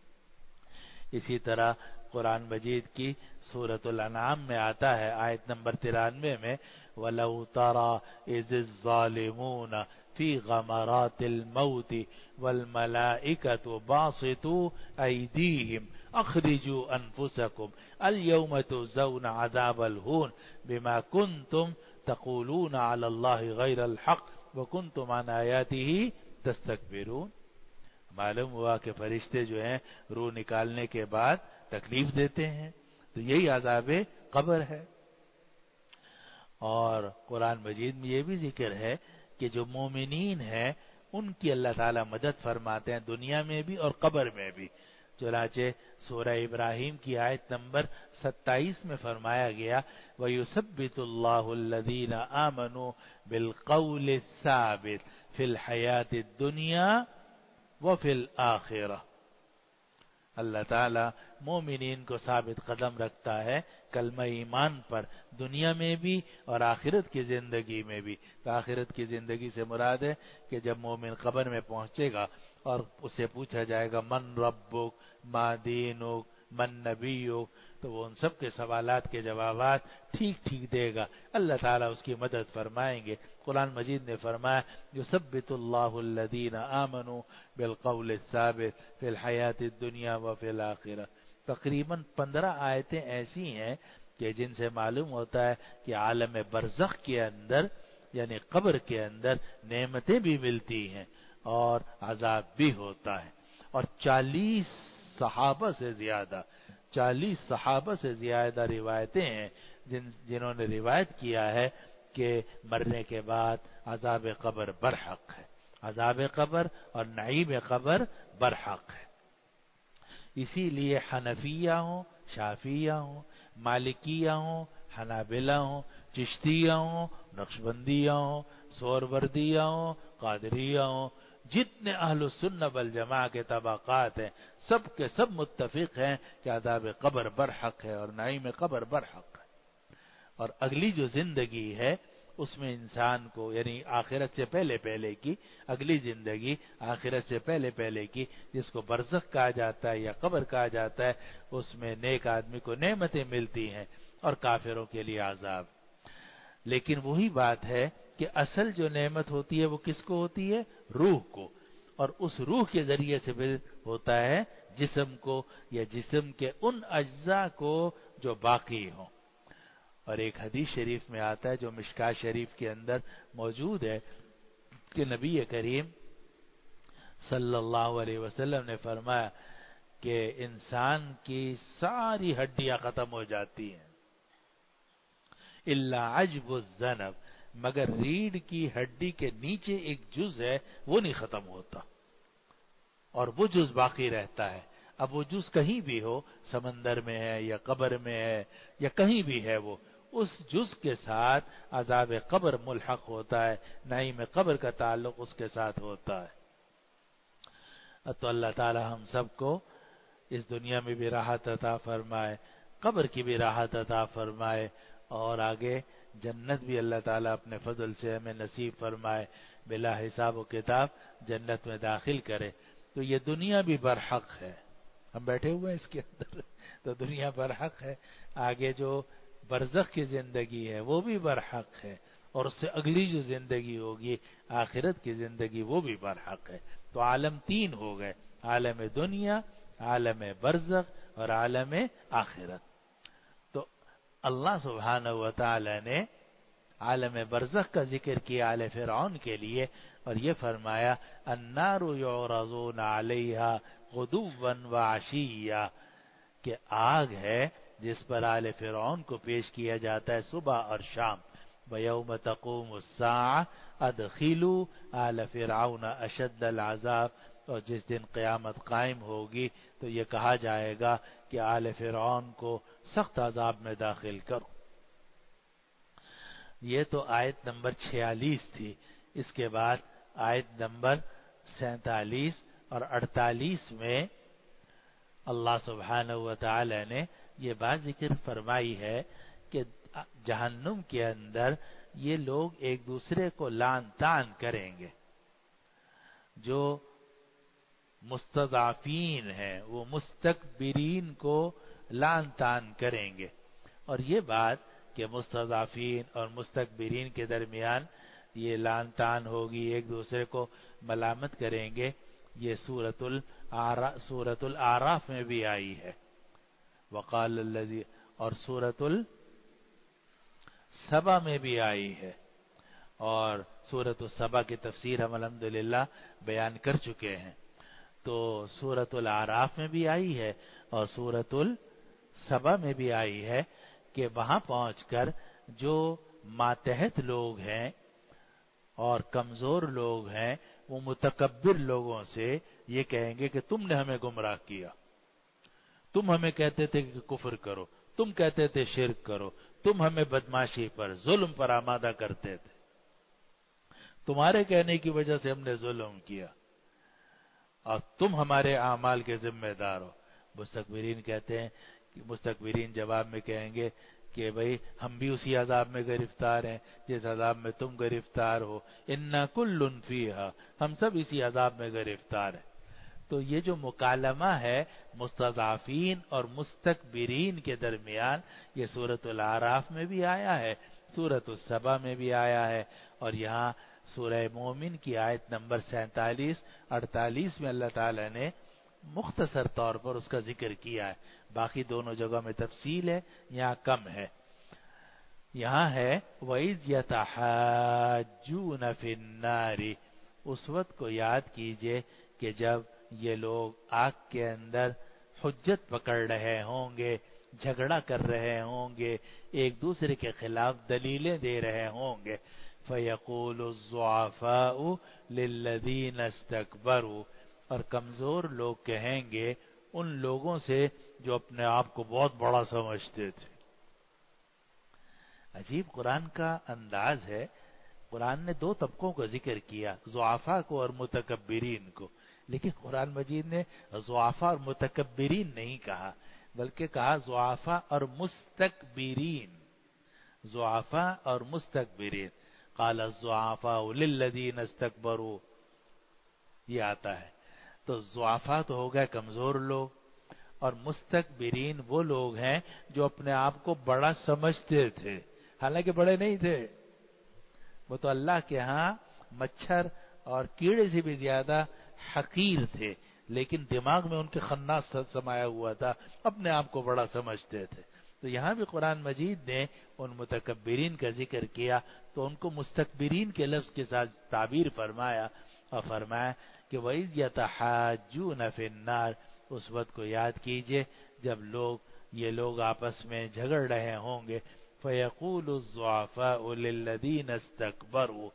S1: اسی طرح قرآن مجید کی سورۃ الانعام میں آتا ہے آیت نمبر ترانوے میں وَلَوْ تَرَى إِذِ الظَّالِمُونَ فِي غَمَرَاتِ الْمَوْتِ وَالْمَلَائِكَةُ بَاسِطُو أَيْدِيهِمْ أَخْرِجُوا أَنفُسَكُمْ الْيَوْمَ تُجْزَوْنَ عَذَابَ الْهُونِ بِمَا كُنْتُمْ تَقُولُونَ عَلَى اللَّهِ غَيْرَ الْحَقِّ وَكُنْتُمْ عَنْ آيَاتِهِ تَسْتَكْبِرُونَ۔ معلوم ہوا کہ فرشتے جو ہیں روح نکالنے کے بعد تکلیف دیتے ہیں، تو یہی عذاب قبر ہے۔ اور قرآن مجید میں یہ بھی ذکر ہے کہ جو مومنین ہیں ان کی اللہ تعالی مدد فرماتے ہیں دنیا میں بھی اور قبر میں بھی۔ چنانچہ سورہ ابراہیم کی آیت نمبر ستائیس میں فرمایا گیا وَيُثَبِّتُ اللَّهُ الَّذِينَ آمَنُوا بِالْقَوْلِ الثَّابِتِ فِي الْحَيَاةِ الدُّنْيَا وَفِي الْآخِرَةِ، اللہ تعالیٰ مومنین کو ثابت قدم رکھتا ہے کلمہ ایمان پر، دنیا میں بھی اور آخرت کی زندگی میں بھی۔ تو آخرت کی زندگی سے مراد ہے کہ جب مومن قبر میں پہنچے گا اور اس سے پوچھا جائے گا من ربک ما دینک من نبیک، تو وہ ان سب کے سوالات کے جوابات ٹھیک ٹھیک دے گا، اللہ تعالیٰ اس کی مدد فرمائیں گے۔ قرآن مجید نے فرمایا یثبت اللہ الذین آمنوا بالقول الثابت فی الحیات الدنیا وفی الآخرہ۔ تقریباً پندرہ آیتیں ایسی ہیں کہ جن سے معلوم ہوتا ہے کہ عالم برزخ کے اندر یعنی قبر کے اندر نعمتیں بھی ملتی ہیں اور عذاب بھی ہوتا ہے۔ اور چالیس صحابہ سے زیادہ چالیس صحابہ سے زیادہ روایتیں ہیں جن جنہوں نے روایت کیا ہے کہ مرنے کے بعد عذاب قبر برحق ہے، عذاب قبر اور نعیم قبر برحق ہے۔ اسی لیے حنفیہ ہوں، شافیہ ہوں، مالکیہ ہوں، حنابلہ ہوں، چشتیہ ہوں، نقشبندیہ ہوں، سہروردیہ ہوں، قادریہ ہوں، جتنے اہل السنہ والجماعہ کے طبقات ہیں سب کے سب متفق ہیں کہ عذاب قبر برحق ہے اور نعیم قبر برحق ہے۔ اور اگلی جو زندگی ہے اس میں انسان کو یعنی آخرت سے پہلے پہلے کی اگلی زندگی، آخرت سے پہلے پہلے کی، جس کو برزخ کہا جاتا ہے یا قبر کہا جاتا ہے، اس میں نیک آدمی کو نعمتیں ملتی ہیں اور کافروں کے لیے عذاب۔ لیکن وہی بات ہے کہ اصل جو نعمت ہوتی ہے وہ کس کو ہوتی ہے؟ روح کو، اور اس روح کے ذریعے سے پھر ہوتا ہے جسم کو یا جسم کے ان اجزاء کو جو باقی ہوں۔ اور ایک حدیث شریف میں آتا ہے جو مشکات شریف کے اندر موجود ہے کہ نبی کریم صلی اللہ علیہ وسلم نے فرمایا کہ انسان کی ساری ہڈیاں ختم ہو جاتی ہیں الا عجب الذنب، مگر ریڑھ کی ہڈی کے نیچے ایک جز ہے وہ نہیں ختم ہوتا اور وہ جز باقی رہتا ہے۔ اب وہ جز کہیں بھی ہو، سمندر میں ہے یا قبر میں ہے یا کہیں بھی ہے، وہ اس جز کے ساتھ عذاب قبر ملحق ہوتا ہے، نعیم قبر کا تعلق اس کے ساتھ ہوتا ہے۔ تو اللہ تعالی ہم سب کو اس دنیا میں بھی راحت عطا فرمائے، قبر کی بھی راحت عطا فرمائے، اور آگے جنت بھی اللہ تعالیٰ اپنے فضل سے ہمیں نصیب فرمائے، بلا حساب و کتاب جنت میں داخل کرے۔ تو یہ دنیا بھی برحق ہے، ہم بیٹھے ہوئے ہیں اس کے اندر، تو دنیا برحق ہے، آگے جو برزخ کی زندگی ہے وہ بھی برحق ہے، اور اس سے اگلی جو زندگی ہوگی آخرت کی زندگی وہ بھی برحق ہے۔ تو عالم تین ہو گئے، عالم دنیا، عالم برزخ اور عالم آخرت۔ تو اللہ سبحانہ و تعالی نے عالم برزخ کا ذکر کیا آل فرعون کے لیے، اور یہ فرمایا النار یعرضون علیہا غدوا وعشیا، کہ آگ ہے جس پر آل فرعون کو پیش کیا جاتا ہے صبح اور شام۔ وَيَوْمَ تَقُومُ السَّاعَةُ أَدْخِلُوا آلَ فِرْعَوْنَ أَشَدَّ الْعَذَابِ، اور جس دن قیامت قائم ہوگی تو یہ کہا جائے گا کہ آل فرعون کو سخت عذاب میں داخل کرو۔ یہ تو آیت نمبر چھیالیس تھی۔ اس کے بعد آیت نمبر سینتالیس اور اڑتالیس میں اللہ سبحانہ و تعالی نے یہ بات ذکر فرمائی ہے کہ جہنم کے اندر یہ لوگ ایک دوسرے کو لعن طعن کریں گے، جو مستضعفین ہیں وہ مستکبرین کو لعن طعن کریں گے۔ اور یہ بات کہ مستضعفین اور مستکبرین کے درمیان یہ لعن طعن ہوگی، ایک دوسرے کو ملامت کریں گے، یہ سورۃ الاعراف سورۃ الاعراف میں بھی آئی ہے۔ وقال الذی، اور سورۃ السبا میں بھی آئی ہے، اور سورۃ السبا کی تفسیر ہم الحمدللہ بیان کر چکے ہیں۔ تو سورۃ الاعراف میں بھی آئی ہے اور سورۃ السبا میں بھی آئی ہے کہ وہاں پہنچ کر جو ماتحت لوگ ہیں اور کمزور لوگ ہیں وہ متکبر لوگوں سے یہ کہیں گے کہ تم نے ہمیں گمراہ کیا، تم ہمیں کہتے تھے کہ کفر کرو، تم کہتے تھے شرک کرو، تم ہمیں بدماشی پر ظلم پر آمادہ کرتے تھے، تمہارے کہنے کی وجہ سے ہم نے ظلم کیا اور تم ہمارے اعمال کے ذمہ دار ہو۔ مستکبرین کہتے ہیں کہ مستکبرین جواب میں کہیں گے کہ بھئی ہم بھی اسی عذاب میں گرفتار ہیں جس عذاب میں تم گرفتار ہو، انا کل فیہا، ہم سب اسی عذاب میں گرفتار ہیں۔ تو یہ جو مکالمہ ہے مستضعفین اور مستکبرین کے درمیان، یہ سورۃ الاعراف میں بھی آیا ہے، سورۃ السبا میں بھی آیا ہے، اور یہاں سورہ مومن کی آیت نمبر سینتالیس اڑتالیس میں اللہ تعالی نے مختصر طور پر اس کا ذکر کیا ہے، باقی دونوں جگہ میں تفصیل ہے، یہاں کم ہے۔ یہاں ہے وَإِذْ يَتَحَاجُّونَ فِي النَّارِ، اس وقت کو یاد کیجئے کہ جب یہ لوگ آگ کے اندر حجت پکڑ رہے ہوں گے، جھگڑا کر رہے ہوں گے، ایک دوسرے کے خلاف دلیلیں دے رہے ہوں گے۔ فَيَقُولُ الضُّعَفَاءُ لِلَّذِينَ اسْتَكْبَرُوا، اور کمزور لوگ کہیں گے ان لوگوں سے جو اپنے آپ کو بہت بڑا سمجھتے تھے۔ عجیب قرآن کا انداز ہے، قرآن نے دو طبقوں کا ذکر کیا، ضعفاء کو اور متکبرین کو، لیکن قرآن مجید نے ضعفاء اور متکبرین نہیں کہا، بلکہ کہا ضعفاء اور مستکبرین، ضعفاء اور مستکبرین۔ قال الضعفاء للذین استکبروا، یہ آتا ہے۔ تو ضعفاء تو ہو گئے کمزور لوگ، اور مستکبرین وہ لوگ ہیں جو اپنے آپ کو بڑا سمجھتے تھے، حالانکہ بڑے نہیں تھے، وہ تو اللہ کے ہاں مچھر اور کیڑے سے بھی زیادہ حقیر تھے، لیکن دماغ میں ان کے خناس سمایا ہوا تھا، اپنے آپ کو بڑا سمجھتے تھے۔ تو یہاں بھی قرآن مجید نے ان متکبرین کا ذکر کیا تو ان کو مستکبرین کے لفظ کے ساتھ تعبیر فرمایا اور فرمایا کہ وَإِذْ يَتَحَاجُّونَ فِي النَّارِ، اس وقت کو یاد کیجئے جب لوگ یہ لوگ آپس میں جھگڑ رہے ہوں گے. فَيَقُولُ الضُّعَفَاءُ لِلَّذِينَ اسْتَكْبَرُوا،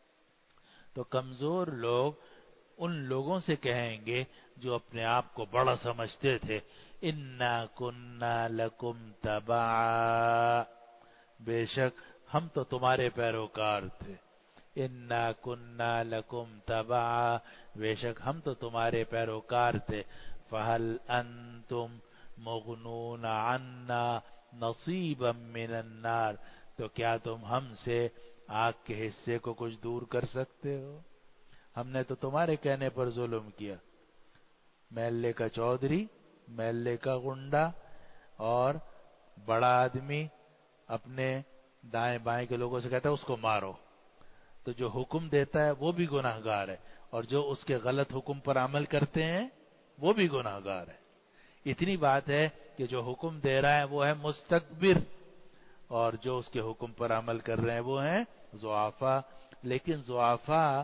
S1: تو کمزور لوگ ان لوگوں سے کہیں گے جو اپنے آپ کو بڑا سمجھتے تھے، اِنَّا كُنَّا لَكُمْ تَبَعًا، بے شک ہم تو تمہارے پیروکار تھے. اِنَّا كُنَّا لَكُمْ تَبَعًا، بے شک ہم تو تمہارے پیروکار تھے. فَهَلْ أَنْتُمْ مُغْنُونَ عَنَّا نَصِيبًا مِّنَ النَّارِ، تو کیا تم ہم سے آگ کے حصے کو کچھ دور کر سکتے ہو؟ ہم نے تو تمہارے کہنے پر ظلم کیا. محلے کا چودھری، محلے کا گنڈا اور بڑا آدمی اپنے دائیں بائیں کے لوگوں سے کہتا ہے اس کو مارو، تو جو حکم دیتا ہے وہ بھی گناہگار ہے، اور جو اس کے غلط حکم پر عمل کرتے ہیں وہ بھی گناہگار ہے. اتنی بات ہے کہ جو حکم دے رہا ہے وہ ہے مستکبر، اور جو اس کے حکم پر عمل کر رہے ہیں وہ ہیں ضعفاء. لیکن ضعفاء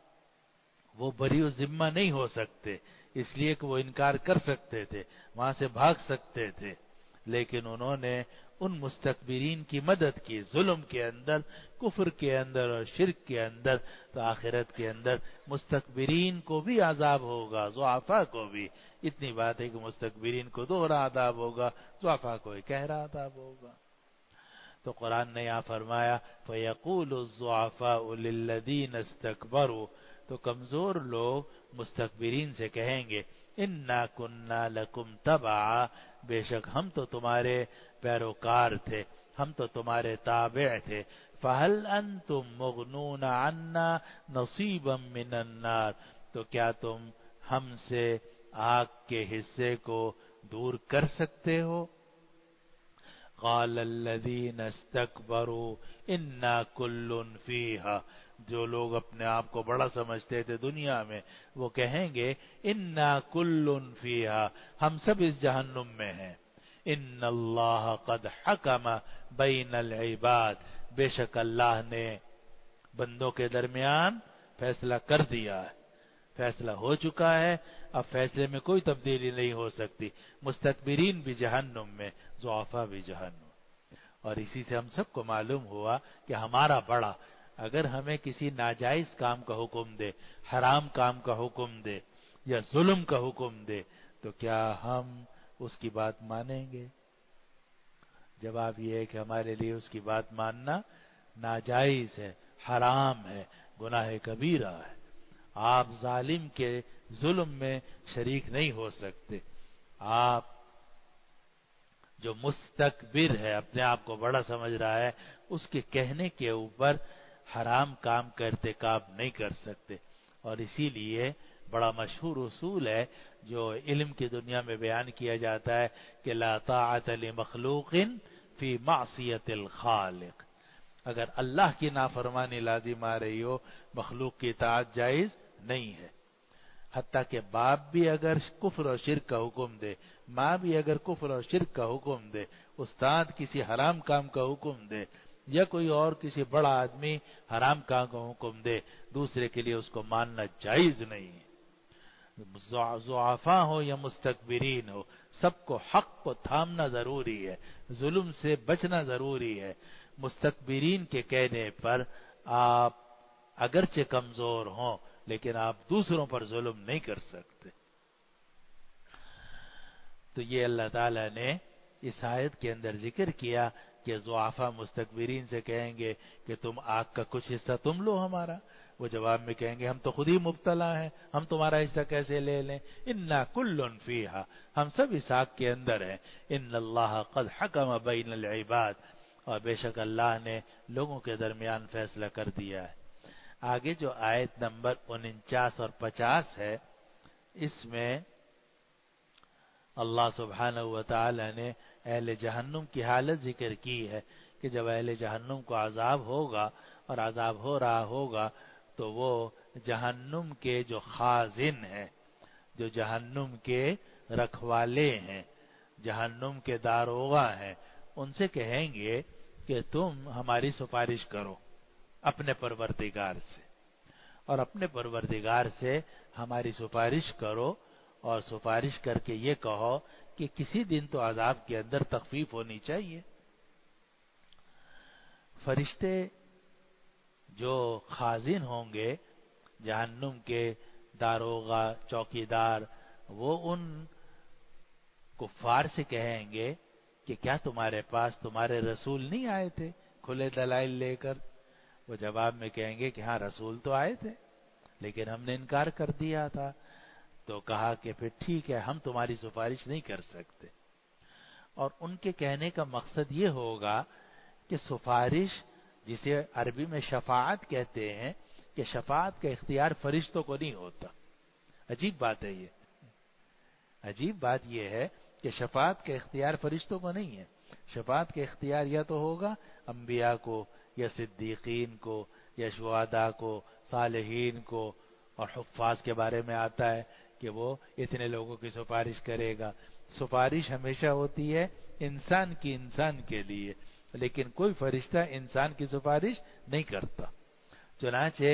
S1: وہ بری و ذمہ نہیں ہو سکتے، اس لیے کہ وہ انکار کر سکتے تھے، وہاں سے بھاگ سکتے تھے، لیکن انہوں نے ان مستکبرین کی مدد کی ظلم کے اندر، کفر کے اندر اور شرک کے اندر. تو آخرت کے اندر مستکبرین کو بھی عذاب ہوگا، ضعفاء کو بھی. اتنی بات ہے کہ مستکبرین کو دوہرا عذاب ہوگا، ضعفاء کو ایک گہرا عذاب ہوگا. تو قرآن نے یہاں فرمایا فَيَقُولُ الضُّعَفَاءُ لِلَّذِينَ اسْتَكْبَرُوا، تو کمزور لوگ مستکبرین سے کہیں گے اِنَّا كُنَّا لَكُمْ تَبَعًا، بے شک ہم تو تمہارے پیروکار تھے، ہم تو تمہارے تابع تھے. فَهَلْ أَنْتُمْ مُغْنُونَ عَنَّا نَصِيبًا مِّنَ النَّارِ، تو کیا تم ہم سے آگ کے حصے کو دور کر سکتے ہو؟ قال الذين استكبروا انا كل فيها، جو لوگ اپنے آپ کو بڑا سمجھتے تھے دنیا میں وہ کہیں گے انا كل فيها، ہم سب اس جہنم میں ہیں. ان اللہ قد حکم بین العباد، بے شک اللہ نے بندوں کے درمیان فیصلہ کر دیا ہے، فیصلہ ہو چکا ہے، اب فیصلے میں کوئی تبدیلی نہیں ہو سکتی. مستکبرین بھی جہنم میں، ضعفاء بھی جہنم. اور اسی سے ہم سب کو معلوم ہوا کہ ہمارا بڑا اگر ہمیں کسی ناجائز کام کا حکم دے، حرام کام کا حکم دے یا ظلم کا حکم دے، تو کیا ہم اس کی بات مانیں گے؟ جواب یہ ہے کہ ہمارے لیے اس کی بات ماننا ناجائز ہے، حرام ہے، گناہ کبیرہ ہے. آپ ظالم کے ظلم میں شریک نہیں ہو سکتے. آپ جو مستکبر ہے، اپنے آپ کو بڑا سمجھ رہا ہے، اس کے کہنے کے اوپر حرام کام کا ارتکاب نہیں کر سکتے. اور اسی لیے بڑا مشہور اصول ہے جو علم کی دنیا میں بیان کیا جاتا ہے کہ لا طاعت لمخلوق فی معصیت الخالق. اگر اللہ کی نافرمانی لازم آ رہی ہو، مخلوق کی اطاعت جائز نہیں ہے. حتیٰ کہ باپ بھی اگر کفر و شرک کا حکم دے، ماں بھی اگر کفر و شرک کا حکم دے، استاد کسی حرام کام کا حکم دے، یا کوئی اور کسی بڑا آدمی حرام کام کا حکم دے، دوسرے کے لیے اس کو ماننا جائز نہیں ہے. ضعفاء ہو یا مستکبرین ہو، سب کو حق کو تھامنا ضروری ہے، ظلم سے بچنا ضروری ہے. مستکبرین کے کہنے پر آپ اگرچہ کمزور ہوں لیکن آپ دوسروں پر ظلم نہیں کر سکتے. تو یہ اللہ تعالیٰ نے اس آیت کے اندر ذکر کیا کہ ضعفاء مستکبرین سے کہیں گے کہ تم آگ کا کچھ حصہ تم لو ہمارا. وہ جواب میں کہیں گے ہم تو خود ہی مبتلا ہیں، ہم تمہارا حصہ کیسے لے لیں؟ انا کل فیہا، ہم سب اس آگ کے اندر ہیں. ان اللہ قد حکم بین العباد، اور بے شک اللہ نے لوگوں کے درمیان فیصلہ کر دیا ہے. آگے جو آیت نمبر انچاس اور پچاس ہے، اس میں اللہ سبحانہ و تعالی نے اہل جہنم کی حالت ذکر کی ہے کہ جب اہل جہنم کو عذاب ہوگا اور عذاب ہو رہا ہوگا تو وہ جہنم کے جو خازن ہیں، جو جہنم کے رکھوالے ہیں، جہنم کے داروغہ ہیں، ان سے کہیں گے کہ تم ہماری سفارش کرو اپنے پروردگار سے، اور اپنے پروردگار سے ہماری سفارش کرو، اور سفارش کر کے یہ کہو کہ کسی دن تو عذاب کے اندر تخفیف ہونی چاہیے۔ فرشتے جو خازن ہوں گے جہنم کے، داروغہ، چوکیدار، وہ ان کفار سے کہیں گے کہ کیا تمہارے پاس تمہارے رسول نہیں آئے تھے کھلے دلائل لے کر؟ وہ جواب میں کہیں گے کہ ہاں رسول تو آئے تھے لیکن ہم نے انکار کر دیا تھا۔ تو کہا کہ پھر ٹھیک ہے، ہم تمہاری سفارش نہیں کر سکتے۔ اور ان کے کہنے کا مقصد یہ ہوگا کہ سفارش، جسے عربی میں شفاعت کہتے ہیں، کہ شفاعت کا اختیار فرشتوں کو نہیں ہوتا۔ عجیب بات ہے یہ، عجیب بات یہ ہے کہ شفاعت کا اختیار فرشتوں کو نہیں ہے۔ شفاعت کا اختیار یا تو ہوگا انبیاء کو، یا صدیقین کو، یا شہداء کو، صالحین کو، اور حفاظ کے بارے میں آتا ہے کہ وہ اتنے لوگوں کی سفارش کرے گا۔ سفارش ہمیشہ ہوتی ہے انسان کی انسان کے لیے، لیکن کوئی فرشتہ انسان کی سفارش نہیں کرتا۔ چنانچہ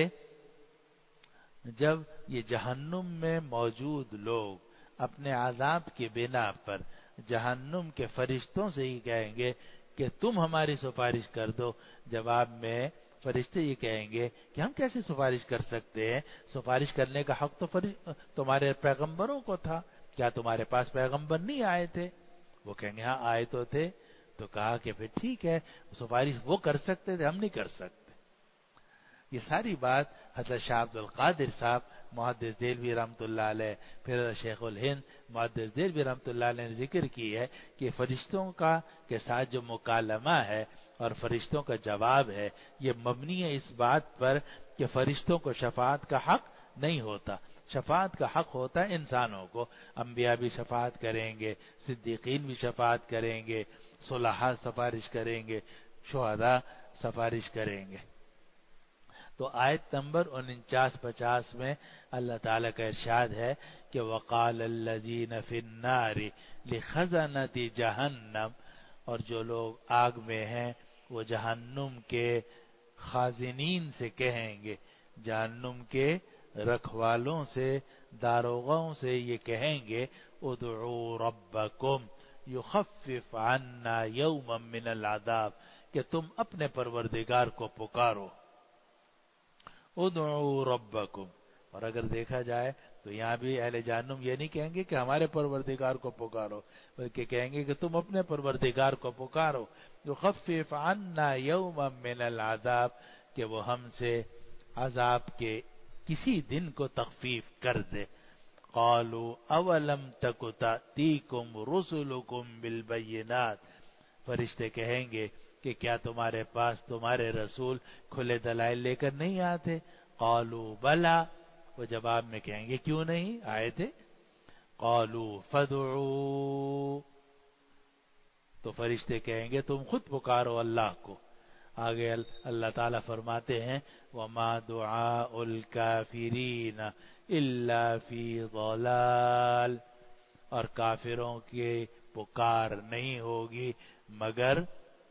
S1: جب یہ جہنم میں موجود لوگ اپنے عذاب کی بنا پر جہنم کے فرشتوں سے ہی کہیں گے کہ تم ہماری سفارش کر دو، جواب میں فرشتے یہ کہیں گے کہ ہم کیسے سفارش کر سکتے ہیں؟ سفارش کرنے کا حق تو تمہارے پیغمبروں کو تھا، کیا تمہارے پاس پیغمبر نہیں آئے تھے؟ وہ کہیں گے ہاں آئے تو تھے۔ تو کہا کہ پھر ٹھیک ہے، سفارش وہ کر سکتے تھے، ہم نہیں کر سکتے۔ یہ ساری بات حضرت شاہ عبد القادر صاحب محدث دہلوی رحمۃ اللہ علیہ، پھر شیخ الہند محدث دہلوی رحمۃ اللہ علیہ نے ذکر کی ہے کہ فرشتوں کا کے ساتھ جو مکالمہ ہے اور فرشتوں کا جواب ہے، یہ مبنی ہے اس بات پر کہ فرشتوں کو شفاعت کا حق نہیں ہوتا۔ شفاعت کا حق ہوتا ہے انسانوں کو، انبیاء بھی شفاعت کریں گے، صدیقین بھی شفاعت کریں گے، صلحاء سفارش کریں گے، شہداء سفارش کریں گے۔ تو آیت نمبر انچاس پچاس میں اللہ تعالیٰ کا ارشاد ہے کہ وَقَالَ الَّذِينَ فِي النَّارِ لِخَزَنَةِ جَهَنَّمَ، اور جو لوگ آگ میں ہیں وہ جہنم کے خازنین سے کہیں گے، جہنم کے رکھوالوں سے، داروغوں سے یہ کہیں گے ادعوا ربکم یخفف عنا یوما من العذاب، کہ تم اپنے پروردگار کو پکارو۔ ادعوا ربکم، اور اگر دیکھا جائے تو یہاں بھی اہل جہنم یہ نہیں کہیں گے کہ ہمارے پروردگار کو پکارو، بلکہ کہیں گے کہ تم اپنے پروردگار کو پکارو، یخفف عنا یوما من العذاب، کہ وہ ہم سے عذاب کے کسی دن کو تخفیف کر دے۔ قالوا اولم تک تأتیکم رسلکم بالبینات، فرشتے کہیں گے کہ کیا تمہارے پاس تمہارے رسول کھلے دلائل لے کر نہیں آتے؟ قالوا بلا، وہ جواب میں کہیں گے کیوں نہیں آئے تھے؟ قالوا فادعوا، تو فرشتے کہیں گے تم خود پکارو اللہ کو۔ آگے اللہ تعالیٰ فرماتے ہیں وَمَا دُعَاءُ الْكَافِرِينَ إِلَّا فِي ضَلَالٍ، اور کافروں کی پکار نہیں ہوگی مگر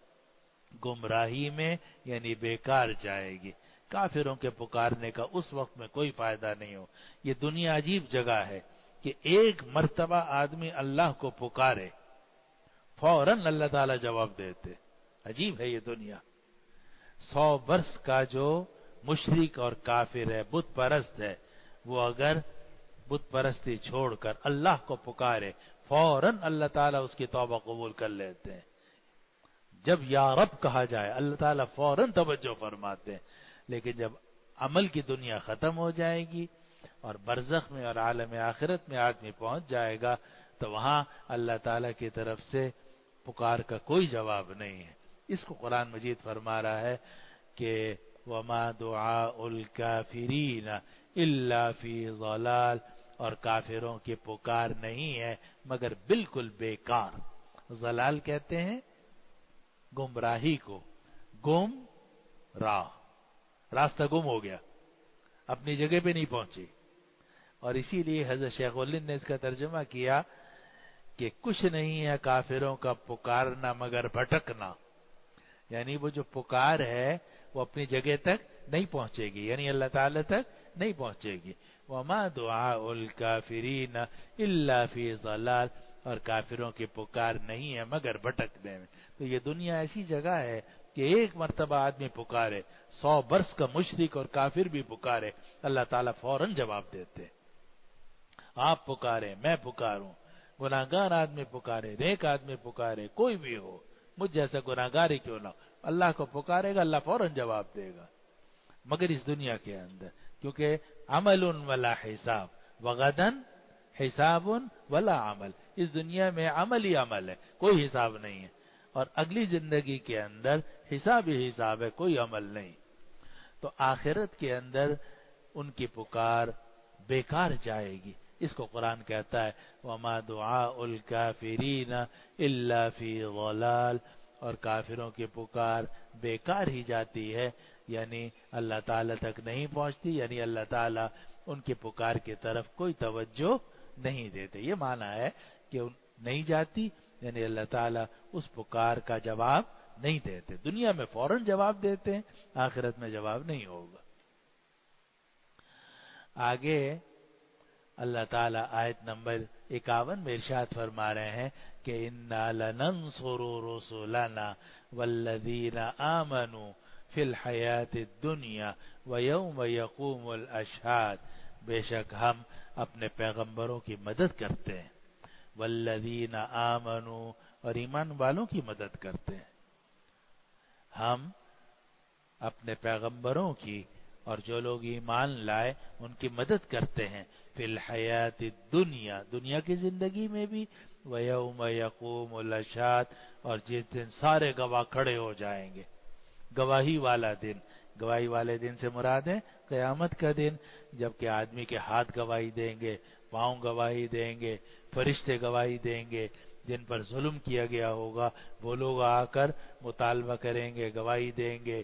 S1: گمراہی میں، یعنی بیکار جائے گی۔ کافروں کے پکارنے کا اس وقت میں کوئی فائدہ نہیں ہو۔ یہ دنیا عجیب جگہ ہے کہ ایک مرتبہ آدمی اللہ کو پکارے فوراً اللہ تعالیٰ جواب دیتے۔ عجیب ہے یہ دنیا۔ سو برس کا جو مشرک اور کافر ہے، بت پرست ہے، وہ اگر بت پرستی چھوڑ کر اللہ کو پکارے فوراً اللہ تعالیٰ اس کی توبہ قبول کر لیتے ہیں۔ جب یا رب کہا جائے اللہ تعالیٰ فوراً توجہ فرماتے ہیں، لیکن جب عمل کی دنیا ختم ہو جائے گی اور برزخ میں اور عالم آخرت میں آدمی پہنچ جائے گا تو وہاں اللہ تعالیٰ کی طرف سے پکار کا کوئی جواب نہیں ہے۔ اس کو قرآن مجید فرما رہا ہے کہ وَمَا دُعَاءُ الْكَافِرِينَ إِلَّا فِي ضَلَالٍ، اور کافروں کی پکار نہیں ہے مگر بالکل بیکار۔ ضلال کہتے ہیں گمراہی کو، گم راہ، راستہ گم ہو گیا، اپنی جگہ پہ نہیں پہنچی۔ اور اسی لیے حضرت شیخ الہند نے اس کا ترجمہ کیا کہ کچھ نہیں ہے کافروں کا پکارنا مگر بھٹکنا، یعنی وہ جو پکار ہے وہ اپنی جگہ تک نہیں پہنچے گی، یعنی اللہ تعالی تک نہیں پہنچے گی۔ وما دعاء الکافرین الا فی ضلال، اور کافروں کی پکار نہیں ہے مگر بھٹکنے میں۔ تو یہ دنیا ایسی جگہ ہے کہ ایک مرتبہ آدمی پکارے، سو برس کا مشرک اور کافر بھی پکارے، اللہ تعالیٰ فوراً جواب دیتے۔ آپ پکارے، میں پکاروں، گناہگار آدمی پکارے، نیک آدمی پکارے، کوئی بھی ہو، مجھ جیسا گناہگار ہی کیوں نہ ہو، اللہ کو پکارے گا، اللہ فوراً جواب دے گا، مگر اس دنیا کے اندر، کیونکہ عمل ولا حساب وغدن حساب ولا عمل، اس دنیا میں عمل ہی عمل ہے، کوئی حساب نہیں ہے، اور اگلی زندگی کے اندر حساب ہی حساب ہے، کوئی عمل نہیں۔ تو آخرت کے اندر ان کی پکار بیکار جائے گی، اس کو قرآن کہتا ہے وما دعاء الکافرین الا فی ضلال، اور کافروں کی پکار بیکار ہی جاتی ہے، یعنی اللہ تعالیٰ تک نہیں پہنچتی، یعنی اللہ تعالیٰ ان کی پکار کی طرف کوئی توجہ نہیں دیتے۔ یہ معنی ہے کہ نہیں جاتی، یعنی اللہ تعالیٰ اس پکار کا جواب نہیں دیتے، دنیا میں فوراً جواب دیتے ہیں، آخرت میں جواب نہیں ہوگا۔ آگے اللہ تعالیٰ آیت نمبر اکاون میں ارشاد فرما رہے ہیں کہ اِنَّا لَنَنصُرُ رُسُلَنَا وَالَّذِينَ آمَنُوا فِي الْحَيَاةِ الدُّنْيَا وَيَوْمَ يَقُومُ الْأَشْهَادُ، بے شک ہم اپنے پیغمبروں کی مدد کرتے ہیں، والذین آمنوا، اور ایمان والوں کی مدد کرتے ہیں، ہم اپنے پیغمبروں کی اور جو لوگ ایمان لائے ان کی مدد کرتے ہیں، فی الحیات الدنیا، دنیا کی زندگی میں بھی، ویوم یقوم الاشہاد، اور جس دن سارے گواہ کھڑے ہو جائیں گے، گواہی والا دن۔ گواہی والے دن سے مراد ہے قیامت کا دن، جبکہ آدمی کے ہاتھ گواہی دیں گے، پاؤں گواہی دیں گے، فرشتے گواہی دیں گے، جن پر ظلم کیا گیا ہوگا وہ لوگ آ کر مطالبہ کریں گے، گواہی دیں گے،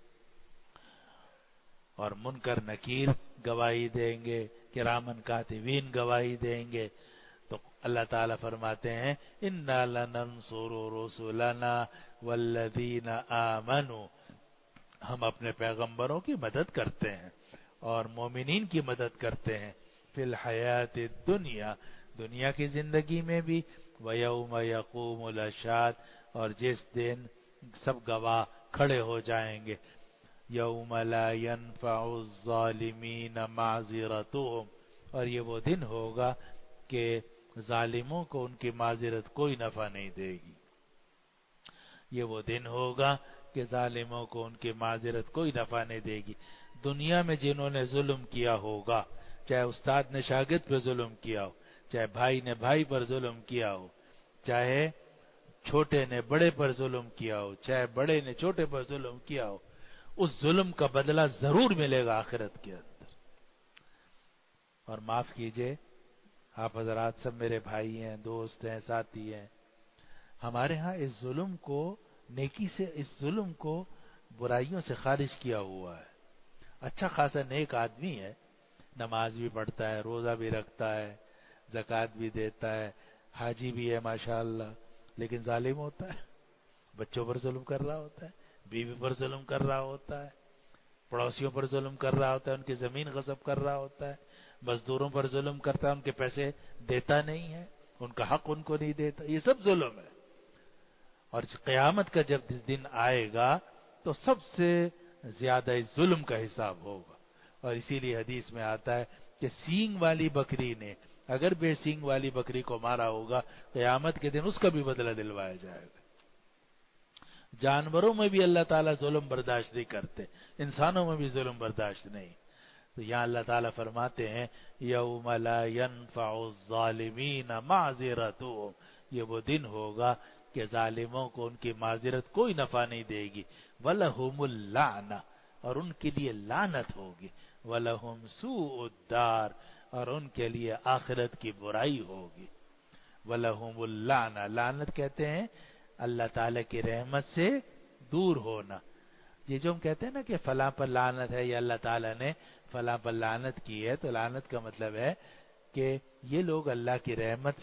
S1: اور منکر نکیر گواہی دیں گے، کرامن کاتبین گواہی دیں گے۔ تو اللہ تعالیٰ فرماتے ہیں اِنَّا لَنَنصُرُ رُسُلَنَا وَالَّذِينَ آمَنُوا، ہم اپنے پیغمبروں کی مدد کرتے ہیں اور مومنین کی مدد کرتے ہیں، فی الحیات الدنیا، دنیا کی زندگی میں بھی، وَيَوْمَ يَقُومُ الْأَشْهَادُ، اور جس دن سب گواہ کھڑے ہو جائیں گے، یوم لا ينفع الظالمین معذرتهم، اور یہ وہ دن ہوگا کہ ظالموں کو ان کی معذرت کوئی نفع نہیں دے گی، یہ وہ دن ہوگا کہ ظالموں کو ان کی معذرت کوئی نفع نہیں دے گی۔ دنیا میں جنہوں نے ظلم کیا ہوگا، چاہے استاد نے شاگرد پر ظلم کیا ہو، چاہے بھائی نے بھائی پر ظلم کیا ہو، چاہے چھوٹے نے بڑے پر ظلم کیا ہو، چاہے بڑے نے چھوٹے پر ظلم کیا ہو، اس ظلم کا بدلہ ضرور ملے گا آخرت کے اندر۔ اور معاف کیجئے، آپ حضرات سب میرے بھائی ہیں، دوست ہیں، ساتھی ہیں، ہمارے ہاں اس ظلم کو نیکی سے، اس ظلم کو برائیوں سے خارج کیا ہوا ہے۔ اچھا خاصا نیک آدمی ہے، نماز بھی پڑھتا ہے، روزہ بھی رکھتا ہے، زکوٰۃ بھی دیتا ہے، حاجی بھی ہے ماشاءاللہ، لیکن ظالم ہوتا ہے، بچوں پر ظلم کر رہا ہوتا ہے، بیوی پر ظلم کر رہا ہوتا ہے، پڑوسیوں پر ظلم کر رہا ہوتا ہے، ان کی زمین غصب کر رہا ہوتا ہے، مزدوروں پر ظلم کرتا ہے، ان کے پیسے دیتا نہیں ہے، ان کا حق ان کو نہیں دیتا، یہ سب ظلم ہے۔ اور قیامت کا جب دن آئے گا تو سب سے زیادہ اس ظلم کا حساب ہوگا، اور اسی لیے حدیث میں آتا ہے کہ سینگ والی بکری نے اگر بے سینگ والی بکری کو مارا ہوگا، قیامت کے دن اس کا بھی بدلہ دلوایا جائے گا۔ جانوروں میں بھی اللہ تعالیٰ ظلم برداشت نہیں کرتے، انسانوں میں بھی ظلم برداشت نہیں۔ تو یہاں اللہ تعالیٰ فرماتے ہیں یوم لا ينفع الظالمین معذرتهم، یہ وہ دن ہوگا کہ ظالموں کو ان کی معذرت کوئی نفع نہیں دے گی، وَلَهُمُ اللَّعْنَةُ، اور ان کے لیے لعنت ہوگی، وَلَهُمْ سُوءُ الدَّارِ، اور ان کے لیے آخرت کی برائی ہوگی، وَلَهُمُ اللَّعْنَةُ، لعنت کہتے ہیں اللہ تعالیٰ کی رحمت سے دور ہونا۔ یہ جو ہم کہتے ہیں نا کہ فلاں پر لعنت ہے یا اللہ تعالیٰ نے فلاں پر لعنت کی ہے، تو لعنت کا مطلب ہے کہ یہ لوگ اللہ کی رحمت سے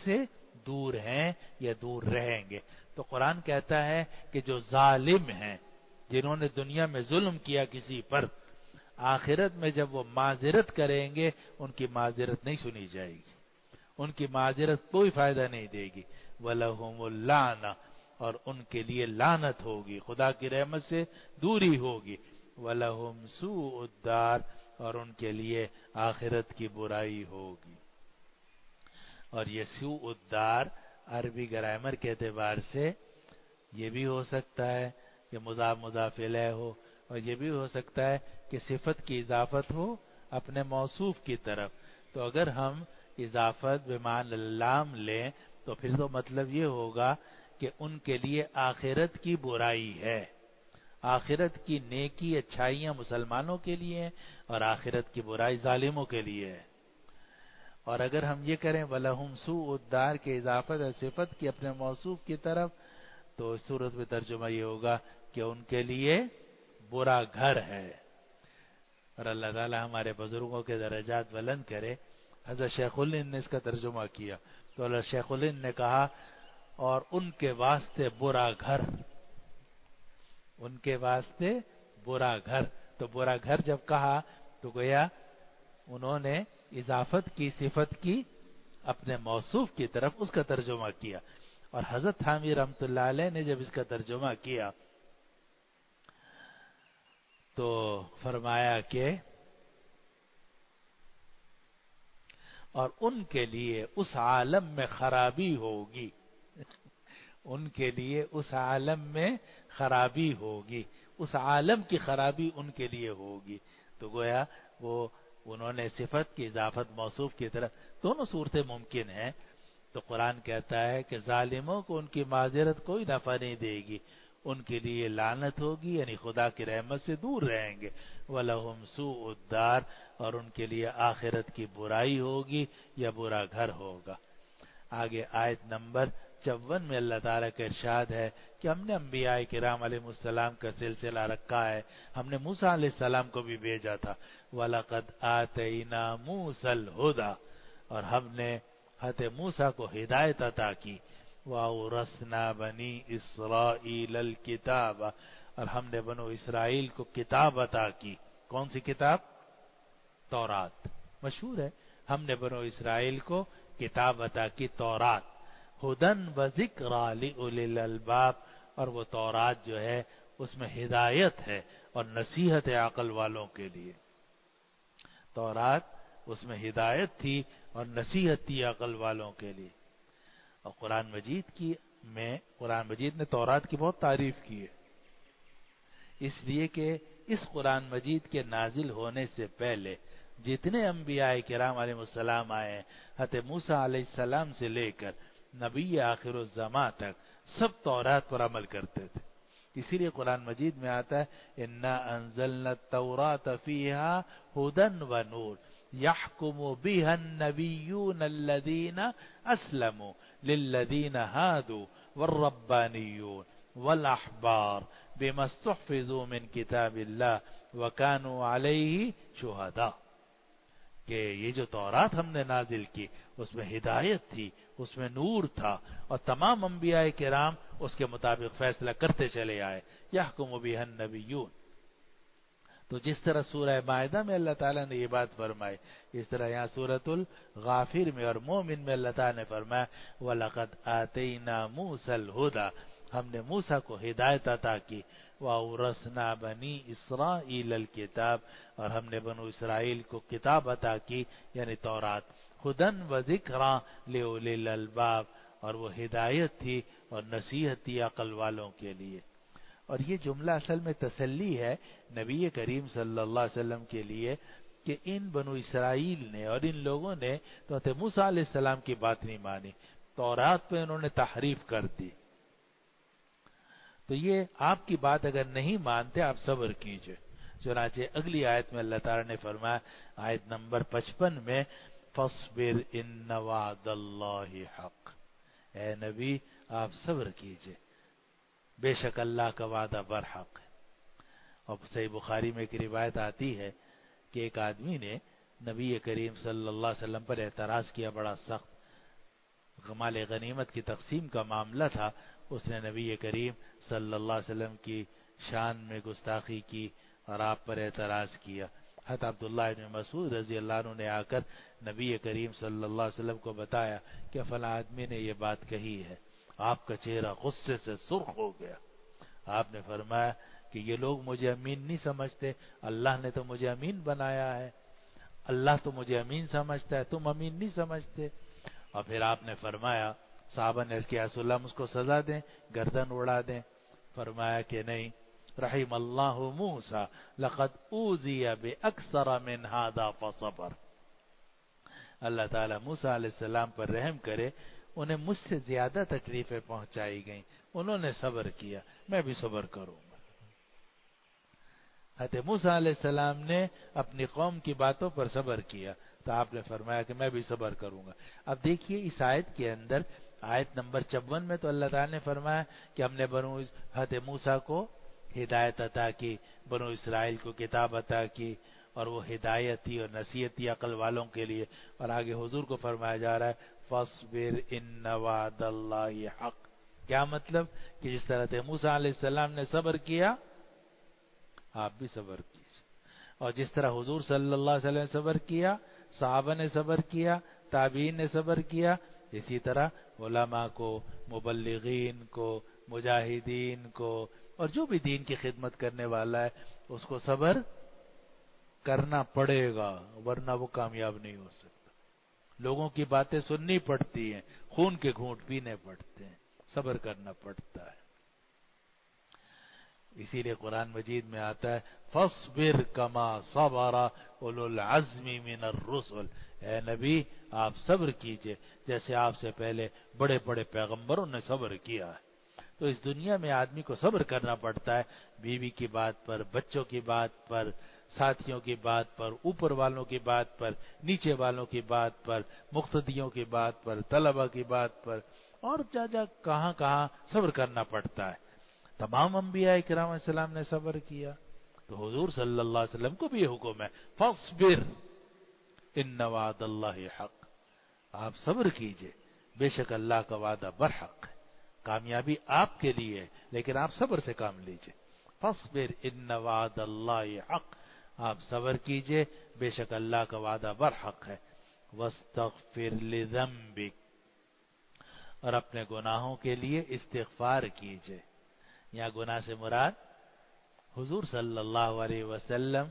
S1: دور ہیں یا دور رہیں گے۔ تو قرآن کہتا ہے کہ جو ظالم ہیں، جنہوں نے دنیا میں ظلم کیا کسی پر، آخرت میں جب وہ معذرت کریں گے ان کی معذرت نہیں سنی جائے گی، ان کی معذرت کوئی فائدہ نہیں دے گی۔ وَلَهُمُ اللَّعْنَةُ، اور ان کے لیے لعنت ہوگی، خدا کی رحمت سے دوری ہوگی۔ وَلَهُمْ سُوءُ الدَّارِ، اور ان کے لیے آخرت کی برائی ہوگی۔ اور یہ سوء الدار عربی گرامر کے اعتبار سے یہ بھی ہو سکتا ہے کہ مضاف مضاف الیہ ہو، اور یہ بھی ہو سکتا ہے کہ صفت کی اضافت ہو اپنے موصوف کی طرف۔ تو اگر ہم اضافت بمعنی اللام لیں تو پھر تو مطلب یہ ہوگا کہ ان کے لیے آخرت کی برائی ہے، آخرت کی نیکی اچھائیاں مسلمانوں کے لیے ہیں اور آخرت کی برائی ظالموں کے لیے ہے۔ اور اگر ہم یہ کریں وَلَهُمْ سُوءُ الدَّارِ کے اضافت اور صفت کی اپنے موصوف کی طرف، تو اس صورت میں ترجمہ یہ ہوگا کہ ان کے لیے برا گھر ہے۔ اور اللہ تعالی ہمارے بزرگوں کے درجات بلند کرے۔ حضرت شیخ الہند نے اس کا ترجمہ کیا تو اللہ شیخ الہند نے کہا اور ان کے واسطے برا گھر، ان کے واسطے برا گھر۔ تو برا گھر جب کہا تو گویا انہوں نے اضافت کی صفت کی اپنے موصوف کی طرف اس کا ترجمہ کیا۔ اور حضرت تھانوی رحمۃ اللہ علیہ نے جب اس کا ترجمہ کیا تو فرمایا کہ اور ان کے لیے اس عالم میں خرابی ہوگی، ان کے لیے اس عالم میں خرابی ہوگی، اس عالم کی خرابی ان کے لیے ہوگی۔ تو گویا وہ انہوں نے صفت کی اضافت موصوف کی طرف، دونوں صورتیں ممکن ہیں۔ تو قرآن کہتا ہے کہ ظالموں کو ان کی معذرت کوئی نفع نہیں دے گی، ان کے لیے لعنت ہوگی، یعنی خدا کی رحمت سے دور رہیں گے۔ وَلَهُمْ سُوءُ الدَّارِ، اور ان کے لیے آخرت کی برائی ہوگی یا برا گھر ہوگا۔ آگے آیت نمبر چون میں اللہ تعالیٰ کا ارشاد ہے کہ ہم نے انبیاء کرام علیہ السلام کا سلسلہ رکھا ہے، ہم نے موسیٰ علیہ السلام کو بھی بھیجا تھا۔ وَلَقَدْ آتَيْنَا مُوسَى الْهُدَى، اور ہم نے حضرت موسیٰ کو ہدایت عطا کی۔ وَأَوْرَثْنَا بَنِي إِسْرَائِيلَ الْكِتَابَ، اور ہم نے بنو اسرائیل کو کتاب عطا کی۔ کون سی کتاب؟ تورات، مشہور ہے۔ ہم نے بنو اسرائیل کو کتاب عطا کی، تورات۔ ہدن و ذکر لأولی الالباب، اور وہ تورات جو ہے اس میں ہدایت ہے اور نصیحت ہے عقل والوں کے لیے۔ تورات اس میں ہدایت تھی اور نصیحت تھی عقل والوں کے لیے۔ اور قرآن مجید کی میں قرآن مجید نے تورات کی بہت تعریف کی ہے، اس لیے کہ اس قرآن مجید کے نازل ہونے سے پہلے جتنے انبیاء کرام علیہ السلام آئے ہیں، حضرت موسیٰ علیہ السلام سے لے کر نبی آخر الزماں تک سب تورات پر عمل کرتے تھے۔ اسی لیے قرآن مجید میں آتا ہے اِنَّا أَنزَلْنَا التَّوْرَاةَ فِيهَا هُدًى وَنُورٌ يَحْكُمُ بِهَا النَّبِيُّونَ الَّذِينَ أَسْلَمُوا لِلَّذِينَ هَادُوا وَالرَّبَّانِيُّونَ وَالْأَحْبَارُ بِمَا اسْتُحْفِظُوا مِنْ كِتَابِ اللَّهِ وَكَانُوا عَلَيْهِ شُهَدَاءَ، کہ یہ جو تورات ہم نے نازل کی اس میں ہدایت تھی، اس میں نور تھا، اور تمام انبیاء کرام اس کے مطابق فیصلہ کرتے چلے آئے۔ یحکم بها النبیون، تو جس طرح سورہ مائدہ میں اللہ تعالیٰ نے یہ بات فرمائی، اس طرح یہاں سورۃ الغافر میں اور مومن میں اللہ تعالیٰ نے فرمایا وَلَقَدْ آتَيْنَا مُوسَى الْهُدَى، ہم نے موسیٰ کو ہدایت عطا کی۔ وَأَوْرَثْنَا بَنِي إِسْرَائِيلَ الْكِتَابَ، اور ہم نے بنو اسرائیل کو کتاب عطا کی یعنی تورات۔ ہدن و ذکرا لأولی الالباب، اور وہ ہدایت تھی اور نصیحت تھی عقل والوں کے لیے۔ اور یہ جملہ اصل میں تسلی ہے نبی کریم صلی اللہ علیہ وسلم کے لیے کہ ان بنو اسرائیل نے اور ان لوگوں نے تو حضرت موسیٰ علیہ السلام کی بات نہیں مانی، تورات پہ انہوں نے تحریف کر دی۔ تو یہ آپ کی بات اگر نہیں مانتے آپ صبر کیجئے۔ چنانچہ اگلی آیت میں اللہ تعالیٰ نے فرمایا آیت نمبر پچپن میں فَاصْبِرْ إِنَّ وَعْدَ اللَّهِ حَقٌّ، اے نبی آپ صبر کیجئے، بے شک اللہ کا وعدہ برحق ہے۔ اور صحیح بخاری میں ایک روایت آتی ہے کہ ایک آدمی نے نبی کریم صلی اللہ علیہ وسلم پر اعتراض کیا بڑا سخت، مال غنیمت کی تقسیم کا معاملہ تھا، اس نے نبی کریم صلی اللہ علیہ وسلم کی شان میں گستاخی کی اور آپ پر اعتراض کیا۔ حضرت عبداللہ بن مسعود رضی اللہ عنہ نے آ کر نبی کریم صلی اللہ علیہ وسلم کو بتایا کہ فلاں آدمی نے یہ بات کہی ہے۔ آپ کا چہرہ غصے سے سرخ ہو گیا۔ آپ نے فرمایا کہ یہ لوگ مجھے امین نہیں سمجھتے، اللہ نے تو مجھے امین بنایا ہے، اللہ تو مجھے امین سمجھتا ہے، تم امین نہیں سمجھتے۔ اور پھر آپ نے فرمایا، صحابہ نے کہ رسول اللہ اس کو سزا دیں، گردن اڑا دیں؟ فرمایا کہ نہیں، رحم اللہ موسیٰ لقد اوذی باکثر من ھذا فصبر۔ اللہ تعالیٰ موسیٰ علیہ السلام پر رحم کرے، انہیں مجھ سے زیادہ تکلیفیں پہنچائی گئیں، انہوں نے صبر کیا، میں بھی صبر کروں گا۔ حضرت موسیٰ علیہ السلام نے اپنی قوم کی باتوں پر صبر کیا تو آپ نے فرمایا کہ میں بھی صبر کروں گا۔ اب دیکھیے اس آیت کے اندر، آیت نمبر چون میں تو اللہ تعالیٰ نے فرمایا کہ ہم نے بنو حضرت موسیٰ کو ہدایت عطا کی، بنو اسرائیل کو کتاب عطا کی، اور وہ ہدایت تھی اور نصیحت تھی عقل والوں کے لیے۔ اور آگے حضور کو فرمایا جا رہا ہے فاصبر ان وعد اللہ حق۔ کیا مطلب؟ کہ جس طرح حضرت موسیٰ علیہ السلام نے صبر کیا، آپ بھی صبر کیجیے، اور جس طرح حضور صلی اللہ علیہ وسلم نے صبر کیا، صحابہ نے صبر کیا، تابعین نے صبر کیا، اسی طرح علماء کو، مبلغین کو، مجاہدین کو، اور جو بھی دین کی خدمت کرنے والا ہے اس کو صبر کرنا پڑے گا، ورنہ وہ کامیاب نہیں ہو سکتا۔ لوگوں کی باتیں سننی پڑتی ہیں، خون کے گھونٹ پینے پڑتے ہیں، صبر کرنا پڑتا ہے۔ اسی لیے قرآن مجید میں آتا ہے فاصبر کما صبر اولو العزم من الرسل۔ اے نبی آپ صبر کیجئے جیسے آپ سے پہلے بڑے بڑے پیغمبروں نے صبر کیا ہے۔ تو اس دنیا میں آدمی کو صبر کرنا پڑتا ہے، بیوی کی بات پر، بچوں کی بات پر، ساتھیوں کی بات پر، اوپر والوں کی بات پر، نیچے والوں کی بات پر، مقتدیوں کی بات پر، طلبہ کی بات پر، اور جا جا کہاں کہاں صبر کرنا پڑتا ہے۔ تمام انبیاء کرام علیہ السلام نے صبر کیا، تو حضور صلی اللہ علیہ وسلم کو بھی یہ حکم ہے فاصبر ان وعد اللہ حق۔ آپ صبر کیجئے، بے شک اللہ کا وعدہ برحق ہے، کامیابی آپ کے لیے ہے، لیکن آپ صبر سے کام لیجئے۔ فاصبر ان وعد اللہ حق، آپ صبر کیجئے، بے شک اللہ کا وعدہ برحق ہے۔ واستغفر لذنبک، اور اپنے گناہوں کے لیے استغفار کیجئے۔ یہاں گناہ سے مراد حضور صلی اللہ علیہ وسلم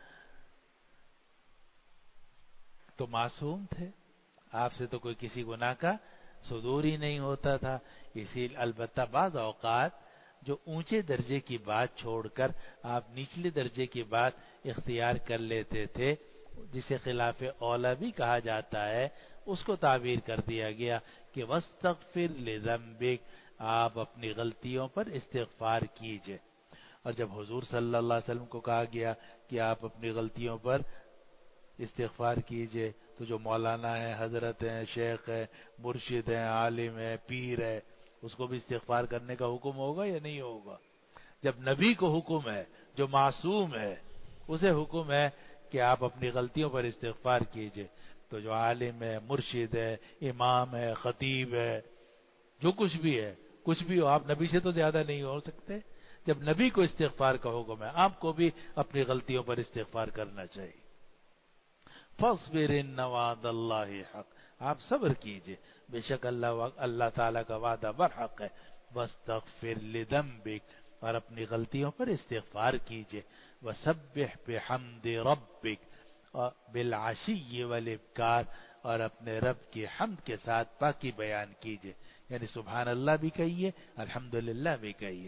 S1: تو معصوم تھے، آپ سے تو کوئی کسی گناہ کا صدور ہی نہیں ہوتا تھا۔ اسی البتہ بعض اوقات جو اونچے درجے کی بات چھوڑ کر آپ نچلے درجے کی بات اختیار کر لیتے تھے، جسے خلاف اولیٰ بھی کہا جاتا ہے، اس کو تعبیر کر دیا گیا کہ واستغفر لذنبک، آپ اپنی غلطیوں پر استغفار کیجئے۔ اور جب حضور صلی اللہ علیہ وسلم کو کہا گیا کہ آپ اپنی غلطیوں پر استغفار کیجئے، تو جو مولانا ہے، حضرت ہیں، شیخ ہے، مرشد ہیں، عالم ہے، پیر ہے، اس کو بھی استغفار کرنے کا حکم ہوگا یا نہیں ہوگا؟ جب نبی کو حکم ہے، جو معصوم ہے، اسے حکم ہے کہ آپ اپنی غلطیوں پر استغفار کیجئے، تو جو عالم ہے، مرشد ہے، امام ہے، خطیب ہے، جو کچھ بھی ہے، کچھ بھی ہو، آپ نبی سے تو زیادہ نہیں ہو سکتے۔ جب نبی کو استغفار کا حکم ہے، آپ کو بھی اپنی غلطیوں پر استغفار کرنا چاہیے۔ فاصبر ان وعد اللہ حق، آپ صبر کیجئے، بے شک اللہ اللہ تعالیٰ کا وعدہ برحق ہے۔ واستغفر لذنبک، اور اپنی غلطیوں پر استغفار کیجئے۔ وسبح بحمد ربک، بالعشی والابکار، اور اپنے رب کی حمد کے ساتھ پاکی بیان کیجئے، یعنی سبحان اللہ بھی کہیے، الحمدللہ بھی کہیے،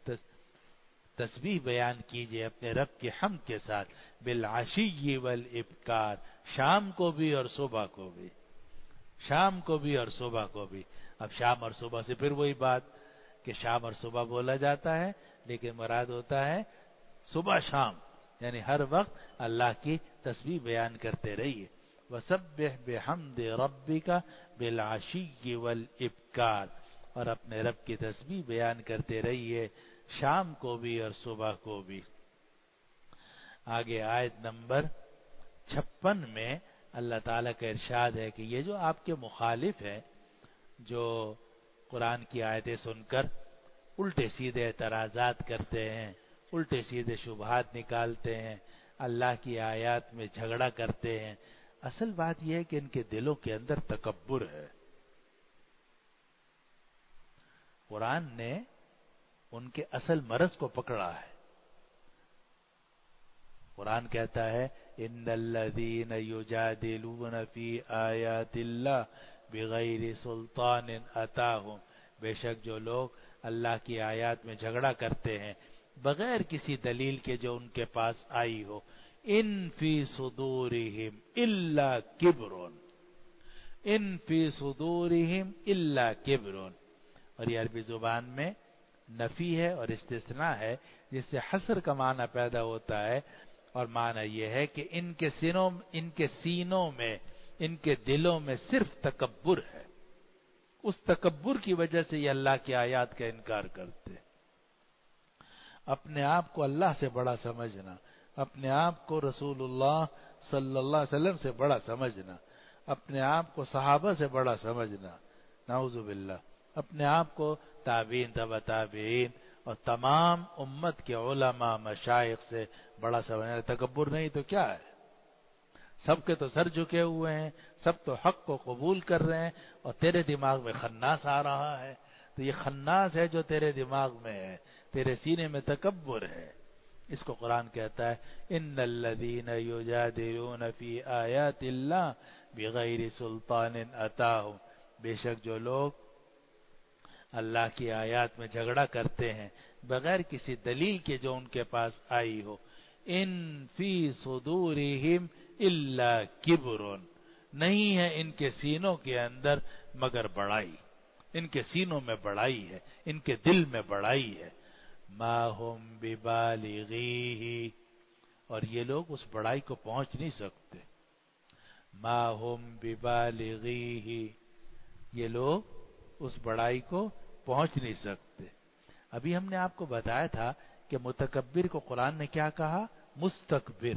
S1: تسبیح بیان کیجئے اپنے رب کی حمد کے ساتھ، بالعشی والابکار، شام کو بھی اور صبح کو بھی، شام کو بھی اور صبح کو بھی۔ اب شام اور صبح سے پھر وہی بات کہ شام اور صبح بولا جاتا ہے، لیکن مراد ہوتا ہے صبح شام، یعنی ہر وقت اللہ کی تسبیح بیان کرتے رہیے۔ وسبح بحمد ربک بالعشی والابکار، اور اپنے رب کی تسبیح بیان کرتے رہیے شام کو بھی اور صبح کو بھی۔ آگے آیت نمبر چھپن میں اللہ تعالیٰ کا ارشاد ہے کہ یہ جو آپ کے مخالف ہے، جو قرآن کی آیتیں سن کر الٹے سیدھے اعتراضات کرتے ہیں، الٹے سیدھے شبہات نکالتے ہیں، اللہ کی آیات میں جھگڑا کرتے ہیں، اصل بات یہ ہے کہ ان کے دلوں کے اندر تکبر ہے۔ قرآن نے ان کے اصل مرض کو پکڑا ہے۔ قرآن کہتا ہے ان الذین یجادلون فی آیات اللہ بغیر سلطان اتاہم، بے شک جو لوگ اللہ کی آیات میں جھگڑا کرتے ہیں بغیر کسی دلیل کے جو ان کے پاس آئی ہو، ان فی صدورہم الا کبر، ان فی صدورہم الا کبر، اور یہ عربی زبان میں نفی ہے اور استثناء ہے، جس سے حصر کا معنی پیدا ہوتا ہے، اور معنی یہ ہے کہ ان کے سینوں ان کے سینوں میں، ان کے دلوں میں صرف تکبر ہے، اس تکبر کی وجہ سے یہ اللہ کی آیات کا انکار کرتے، اپنے آپ کو اللہ سے بڑا سمجھنا، اپنے آپ کو رسول اللہ صلی اللہ علیہ وسلم سے بڑا سمجھنا، اپنے آپ کو صحابہ سے بڑا سمجھنا، نعوذ باللہ، اپنے آپ کو تابعین تبع تابعین اور تمام امت کے علماء مشائخ سے بڑا سمجھنا۔ تکبر نہیں تو کیا ہے؟ سب کے تو سر جھکے ہوئے ہیں، سب تو حق کو قبول کر رہے ہیں، اور تیرے دماغ میں خناس آ رہا ہے، تو یہ خناس ہے جو تیرے دماغ میں ہے، تیرے سینے میں تکبر ہے۔ اس کو قرآن کہتا ہے ان الذین یجادلون فی آیات اللہ بغیر سلطان اتاہم، بے شک جو لوگ اللہ کی آیات میں جھگڑا کرتے ہیں بغیر کسی دلیل کے جو ان کے پاس آئی ہو، ان فی صدورہم الا کبر، نہیں ہے ان کے سینوں کے اندر مگر بڑائی، ان کے سینوں میں بڑائی ہے، ان کے دل میں بڑائی ہے، ما ہم ببالغیہ، اور یہ لوگ اس بڑائی کو پہنچ نہیں سکتے، ما ہم ببالغیہ، یہ لوگ اس بڑائی کو پہنچ نہیں سکتے۔ ابھی ہم نے آپ کو بتایا تھا کہ متکبر کو قرآن نے کیا کہا؟ مستکبر۔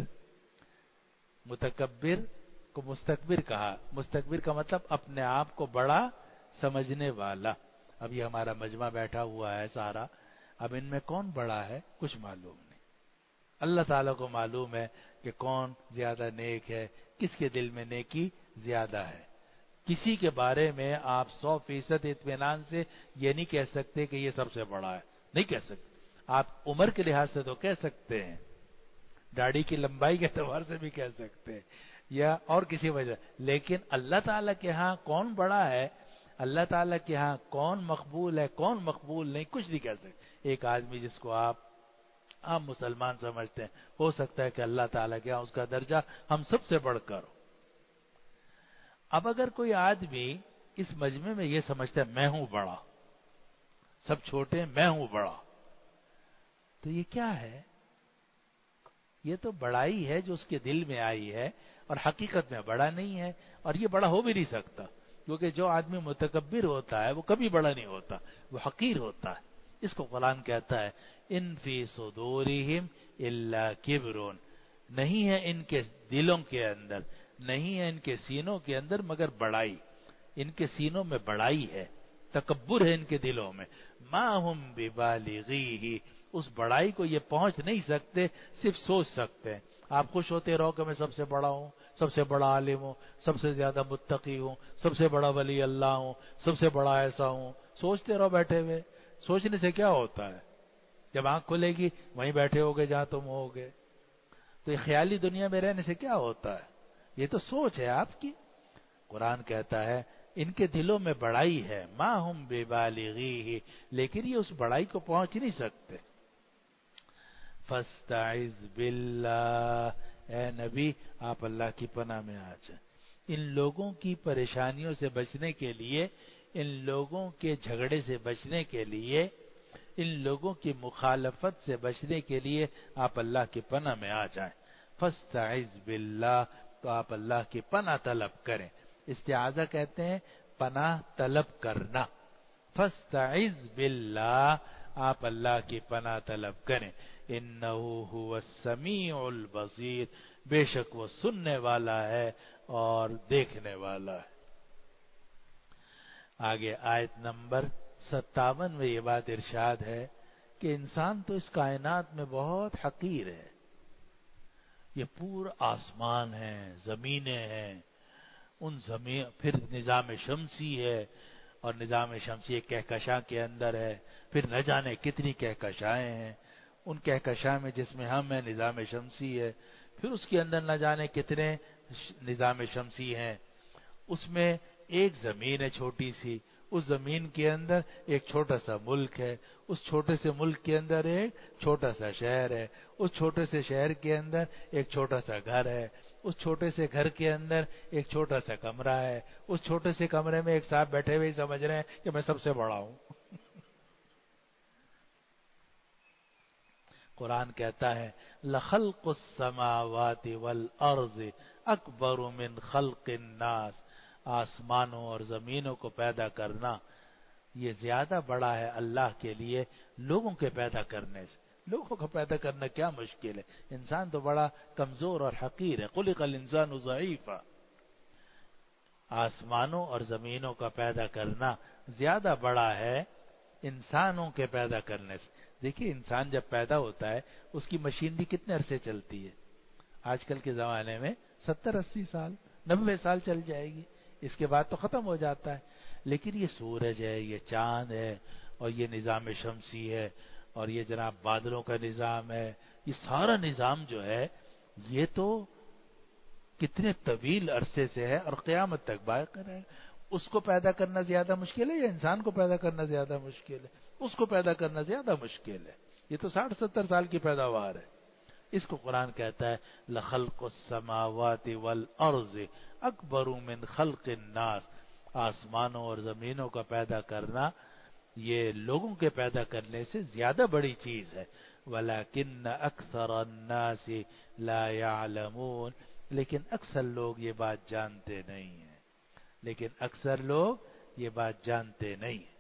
S1: متکبر کو مستکبر کہا، مستکبر کا مطلب اپنے آپ کو بڑا سمجھنے والا۔ اب یہ ہمارا مجمع بیٹھا ہوا ہے سارا، اب ان میں کون بڑا ہے کچھ معلوم نہیں، اللہ تعالیٰ کو معلوم ہے کہ کون زیادہ نیک ہے، کس کے دل میں نیکی زیادہ ہے۔ کسی کے بارے میں آپ سو فیصد اطمینان سے یہ نہیں کہہ سکتے کہ یہ سب سے بڑا ہے، نہیں کہہ سکتے۔ آپ عمر کے لحاظ سے تو کہہ سکتے ہیں، داڑھی کی لمبائی کے اعتبار سے بھی کہہ سکتے ہیں، یا اور کسی وجہ، لیکن اللہ تعالیٰ کے ہاں کون بڑا ہے، اللہ تعالیٰ کے ہاں کون مقبول ہے، کون مقبول نہیں، کچھ نہیں کہہ سکتے۔ ایک آدمی جس کو آپ عام مسلمان سمجھتے ہیں، ہو سکتا ہے کہ اللہ تعالیٰ کے ہاں اس کا درجہ ہم سب سے بڑھ کر ہو۔ اب اگر کوئی آدمی اس مجمع میں یہ سمجھتا ہے میں ہوں بڑا، سب چھوٹے میں ہوں بڑا، تو یہ کیا ہے؟ یہ تو بڑائی ہے جو اس کے دل میں آئی ہے، اور حقیقت میں بڑا نہیں ہے، اور یہ بڑا ہو بھی نہیں سکتا، کیونکہ جو آدمی متکبر ہوتا ہے وہ کبھی بڑا نہیں ہوتا، وہ حقیر ہوتا ہے۔ اس کو قرآن کہتا ہے ان فی صدورہم الا کبر، نہیں ہے ان کے دلوں کے اندر، نہیں ہے ان کے سینوں کے اندر مگر بڑائی، ان کے سینوں میں بڑائی ہے، تکبر ہے ان کے دلوں میں، ما ہم ببالغیہ، اس بڑائی کو یہ پہنچ نہیں سکتے، صرف سوچ سکتے ہیں۔ آپ خوش ہوتے رہو کہ میں سب سے بڑا ہوں، سب سے بڑا عالم ہوں، سب سے زیادہ متقی ہوں، سب سے بڑا ولی اللہ ہوں، سب سے بڑا ایسا ہوں، سوچتے رہو بیٹھے ہوئے۔ سوچنے سے کیا ہوتا ہے؟ جب آنکھ کھلے گی وہیں بیٹھے ہوگے جہاں تم ہوگے، تو یہ خیالی دنیا میں رہنے سے کیا ہوتا ہے؟ یہ تو سوچ ہے آپ کی۔ قرآن کہتا ہے ان کے دلوں میں بڑائی ہے، ما ہم ببالغیہ، لیکن یہ اس بڑائی کو پہنچ نہیں سکتے۔ فاستعذ باللہ، اے نبی آپ اللہ کی پناہ میں آ جائیں۔ ان لوگوں کی پریشانیوں سے بچنے کے لیے، ان لوگوں کے جھگڑے سے بچنے کے لیے، ان لوگوں کی مخالفت سے بچنے کے لیے آپ اللہ کی پناہ میں آ جائیں۔ فاستعذ باللہ، تو آپ اللہ کی پناہ طلب کریں۔ استعاذہ کہتے ہیں پناہ طلب کرنا۔ فاستعذ باللہ، آپ اللہ کی پناہ طلب کریں۔ انہ هو السمیع البصیر، بے شک وہ سننے والا ہے اور دیکھنے والا ہے۔ آگے آیت نمبر ستاون میں یہ بات ارشاد ہے کہ انسان تو اس کائنات میں بہت حقیر ہے. یہ پورا آسمان ہے، زمینیں ہیں، ان زمین پھر نظام شمسی ہے، اور نظام شمسی ایک کہکشاں کے اندر ہے، پھر نہ جانے کتنی کہکشائیں ہیں. ان کہکشاں میں جس میں ہم ہیں نظام شمسی ہے، پھر اس کے اندر نہ جانے کتنے نظام شمسی ہیں. اس میں ایک زمین ہے چھوٹی سی، اس زمین کے اندر ایک چھوٹا سا ملک ہے، اس چھوٹے سے ملک کے اندر ایک چھوٹا سا شہر ہے، اس چھوٹے سے شہر کے اندر ایک چھوٹا سا گھر ہے، اس چھوٹے سے گھر کے اندر ایک چھوٹا سا کمرہ ہے، اس چھوٹے سے کمرے میں ایک صاحب بیٹھے ہوئے سمجھ رہے ہیں کہ میں سب سے بڑا ہوں. قرآن کہتا ہے لخلق السماوات والارض اکبر من خلق الناس، آسمانوں اور زمینوں کو پیدا کرنا یہ زیادہ بڑا ہے اللہ کے لیے لوگوں کے پیدا کرنے سے. لوگوں کو پیدا کرنا کیا مشکل ہے، انسان تو بڑا کمزور اور حقیر ہے. خلق الانسان ضعیفا، آسمانوں اور زمینوں کا پیدا کرنا زیادہ بڑا ہے انسانوں کے پیدا کرنے سے. دیکھیے انسان جب پیدا ہوتا ہے اس کی مشینری کتنے عرصے چلتی ہے؟ آج کل کے زمانے میں ستر اسی سال نبے سال چل جائے گی، اس کے بعد تو ختم ہو جاتا ہے. لیکن یہ سورج ہے، یہ چاند ہے، اور یہ نظام شمسی ہے، اور یہ جناب بادلوں کا نظام ہے، یہ سارا نظام جو ہے یہ تو کتنے طویل عرصے سے ہے اور قیامت تک باقی رہے. اس کو پیدا کرنا زیادہ مشکل ہے یا انسان کو پیدا کرنا زیادہ مشکل ہے؟ اس کو پیدا کرنا زیادہ مشکل ہے. یہ تو ساٹھ ستر سال کی پیداوار ہے. اس کو قرآن کہتا ہے لخلق السماوات والارض اکبر من خلق الناس، آسمانوں اور زمینوں کا پیدا کرنا یہ لوگوں کے پیدا کرنے سے زیادہ بڑی چیز ہے. وَلَكِنَّ أَكْثَرَ النَّاسِ لَا يَعْلَمُونَ، لیکن اکثر لوگ یہ بات جانتے نہیں ہیں. لیکن اکثر لوگ یہ بات جانتے نہیں ہیں.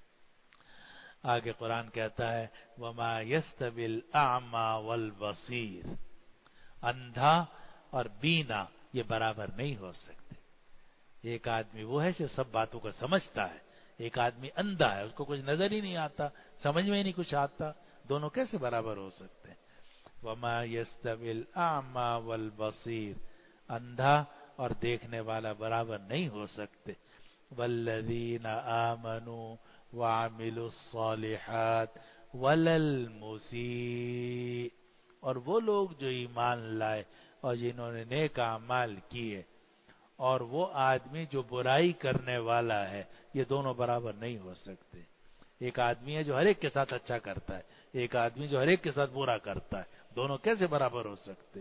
S1: آگے قرآن کہتا ہے وَمَا يَسْتَوِي الْأَعْمَى وَالْبَصِيرُ، اندھا اور بینا یہ برابر نہیں ہو سکتے. ایک آدمی وہ ہے جو سب باتوں کو سمجھتا ہے، ایک آدمی اندھا ہے، اس کو کچھ نظر ہی نہیں آتا، سمجھ میں ہی نہیں کچھ آتا. دونوں کیسے برابر ہو سکتے ہیں؟ وَمَا يَسْتَوِي الْأَعْمَى وَالْبَصِيرُ، اندھا اور دیکھنے والا برابر نہیں ہو سکتے. وَالَّذِينَ آمَنُوا وَعَمِلُوا الصَّالِحَاتِ وَلَا الْمُسِيءُ، اور وہ لوگ جو ایمان لائے اور جنہوں نے نیک اعمال کیے، اور وہ آدمی جو برائی کرنے والا ہے، یہ دونوں برابر نہیں ہو سکتے. ایک آدمی ہے جو ہر ایک کے ساتھ اچھا کرتا ہے، ایک آدمی جو ہر ایک کے ساتھ برا کرتا ہے، دونوں کیسے برابر ہو سکتے؟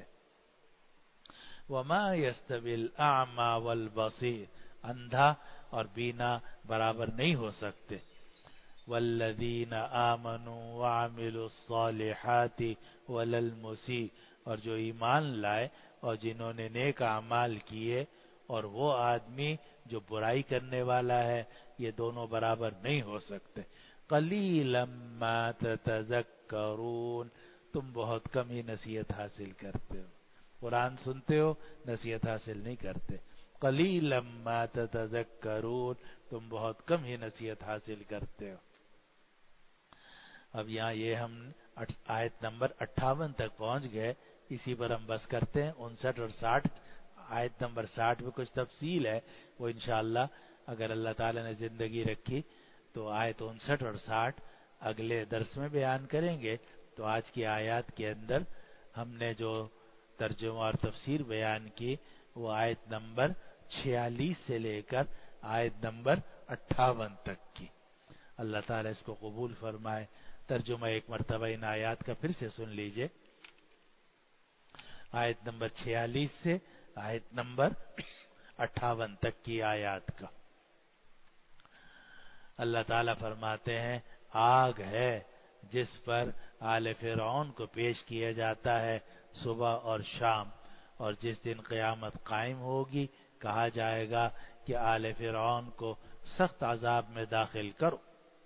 S1: وَمَا يَسْتَوِي الْأَعْمَى وَالْبَصِيرُ، اندھا اور بینا برابر نہیں ہو سکتے. وَالَّذِينَ آمَنُوا وَعَمِلُوا الصَّالِحَاتِ وَلَا الْمُسِيءُ، اور جو ایمان لائے اور جنہوں نے نیک اعمال کیے، اور وہ آدمی جو برائی کرنے والا ہے، یہ دونوں برابر نہیں ہو سکتے. قَلِيلًا مَا تَتَذَكَّرُونَ، تم بہت کم ہی نصیحت حاصل کرتے ہو. قرآن سنتے ہو، نصیحت حاصل نہیں کرتے. قَلِيلًا مَا تَتَذَكَّرُونَ، تم بہت کم ہی نصیحت حاصل کرتے ہو. اب یہاں یہ ہم آیت نمبر اٹھاون تک پہنچ گئے، اسی پر ہم بس کرتے ہیں. انسٹھ اور ساٹھ، آیت نمبر ساٹھ میں کچھ تفصیل ہے، وہ انشاءاللہ اگر اللہ تعالی نے زندگی رکھی تو آیت انسٹھ اور ساٹھ اگلے درس میں بیان کریں گے. تو آج کی آیات کے اندر ہم نے جو ترجمہ اور تفسیر بیان کی وہ آیت نمبر چھیالیس سے لے کر آیت نمبر اٹھاون تک کی. اللہ تعالیٰ اس کو قبول فرمائے. ترجمہ ایک مرتبہ ان آیات کا پھر سے سن لیجئے، آیت نمبر چھیالیس سے آیت نمبر اٹھاون تک کی آیات کا. اللہ تعالیٰ فرماتے ہیں آگ ہے جس پر آل فرعون کو پیش کیا جاتا ہے صبح اور شام، اور جس دن قیامت قائم ہوگی کہا جائے گا کہ آل فرعون کو سخت عذاب میں داخل کرو.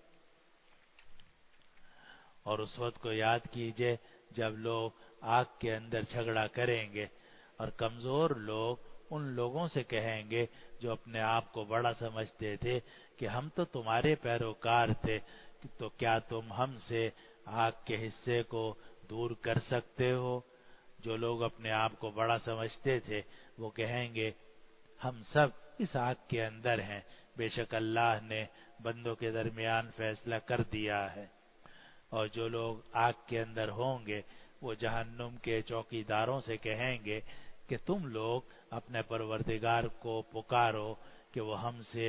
S1: اور اس وقت کو یاد کیجئے جب لوگ آگ کے اندر جھگڑا کریں گے اور کمزور لوگ ان لوگوں سے کہیں گے جو اپنے آپ کو بڑا سمجھتے تھے کہ ہم تو تمہارے پیروکار تھے، تو کیا تم ہم سے آگ کے حصے کو دور کر سکتے ہو؟ جو لوگ اپنے آپ کو بڑا سمجھتے تھے وہ کہیں گے ہم سب اس آگ کے اندر ہیں، بے شک اللہ نے بندوں کے درمیان فیصلہ کر دیا ہے۔ اور جو لوگ آگ کے اندر ہوں گے وہ جہنم کے چوکیداروں سے کہیں گے کہ تم لوگ اپنے پروردگار کو پکارو کہ وہ ہم سے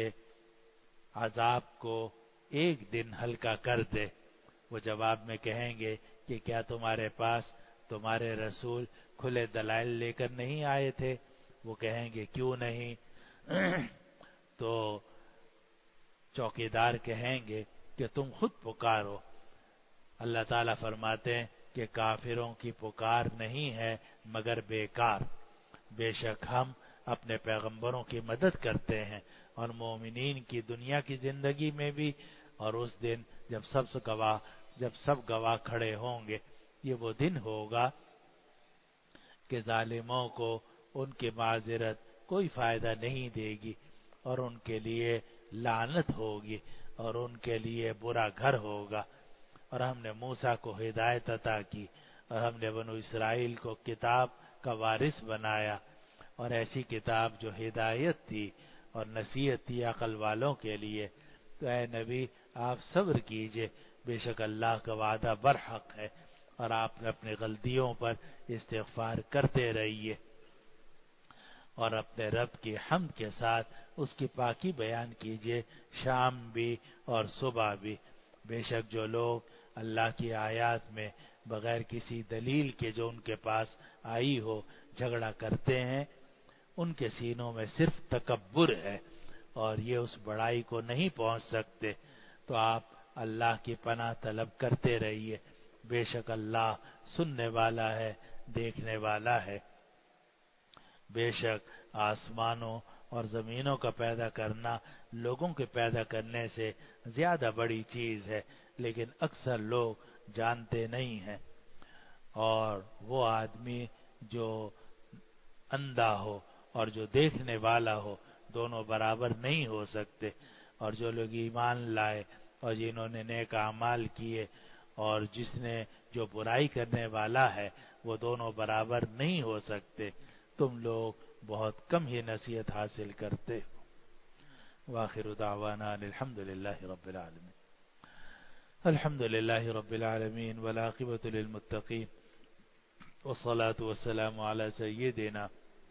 S1: عذاب کو ایک دن ہلکا کر دے۔ وہ جواب میں کہیں گے کہ کیا تمہارے پاس تمہارے رسول کھلے دلائل لے کر نہیں آئے تھے؟ وہ کہیں گے کیوں نہیں؟ تو چوکیدار کہیں گے کہ تم خود پکارو۔ اللہ تعالیٰ فرماتے ہیں کہ کافروں کی پکار نہیں ہے مگر بیکار، بے شک ہم اپنے پیغمبروں کی مدد کرتے ہیں اور مومنین کی دنیا کی زندگی میں بھی، اور اس دن جب سب سے گواہ جب سب گواہ کھڑے ہوں گے۔ یہ وہ دن ہوگا کہ ظالموں کو ان کی معذرت کوئی فائدہ نہیں دے گی، اور ان کے لیے لعنت ہوگی اور ان کے لیے برا گھر ہوگا۔ اور ہم نے موسیٰ کو ہدایت عطا کی، اور ہم نے بنو اسرائیل کو کتاب کا وارث بنایا، اور ایسی کتاب جو ہدایت تھی اور نصیحت تھی عقل والوں کے لیے۔ تو اے نبی آپ صبر کیجئے، بے شک اللہ کا وعدہ برحق ہے، اور آپ اپنی غلطیوں پر استغفار کرتے رہیے، اور اپنے رب کی حمد کے ساتھ اس کی پاکی بیان کیجئے، شام بھی اور صبح بھی۔ بے شک جو لوگ اللہ کی آیات میں بغیر کسی دلیل کے جو ان کے پاس آئی ہو جھگڑا کرتے ہیں، ان کے سینوں میں صرف تکبر ہے اور یہ اس بڑائی کو نہیں پہنچ سکتے۔ تو آپ اللہ کی پناہ طلب کرتے رہیے، بے شک اللہ سننے والا ہے، دیکھنے والا ہے۔ بے شک آسمانوں اور زمینوں کا پیدا کرنا لوگوں کے پیدا کرنے سے زیادہ بڑی چیز ہے، لیکن اکثر لوگ جانتے نہیں ہیں۔ اور وہ آدمی جو اندھا ہو اور جو دیکھنے والا ہو دونوں برابر نہیں ہو سکتے، اور جو لوگ ایمان لائے اور جنہوں نے نیک اعمال کیے اور جس نے جو برائی کرنے والا ہے وہ دونوں برابر نہیں ہو سکتے۔ تم لوگ بہت کم ہی نصیحت حاصل کرتے ہو۔ وآخر دعوانا الحمد للہ رب العالمین۔ الحمد للہ رب العالمین والعاقبۃ للمتقین والصلاة والسلام علی سیدنا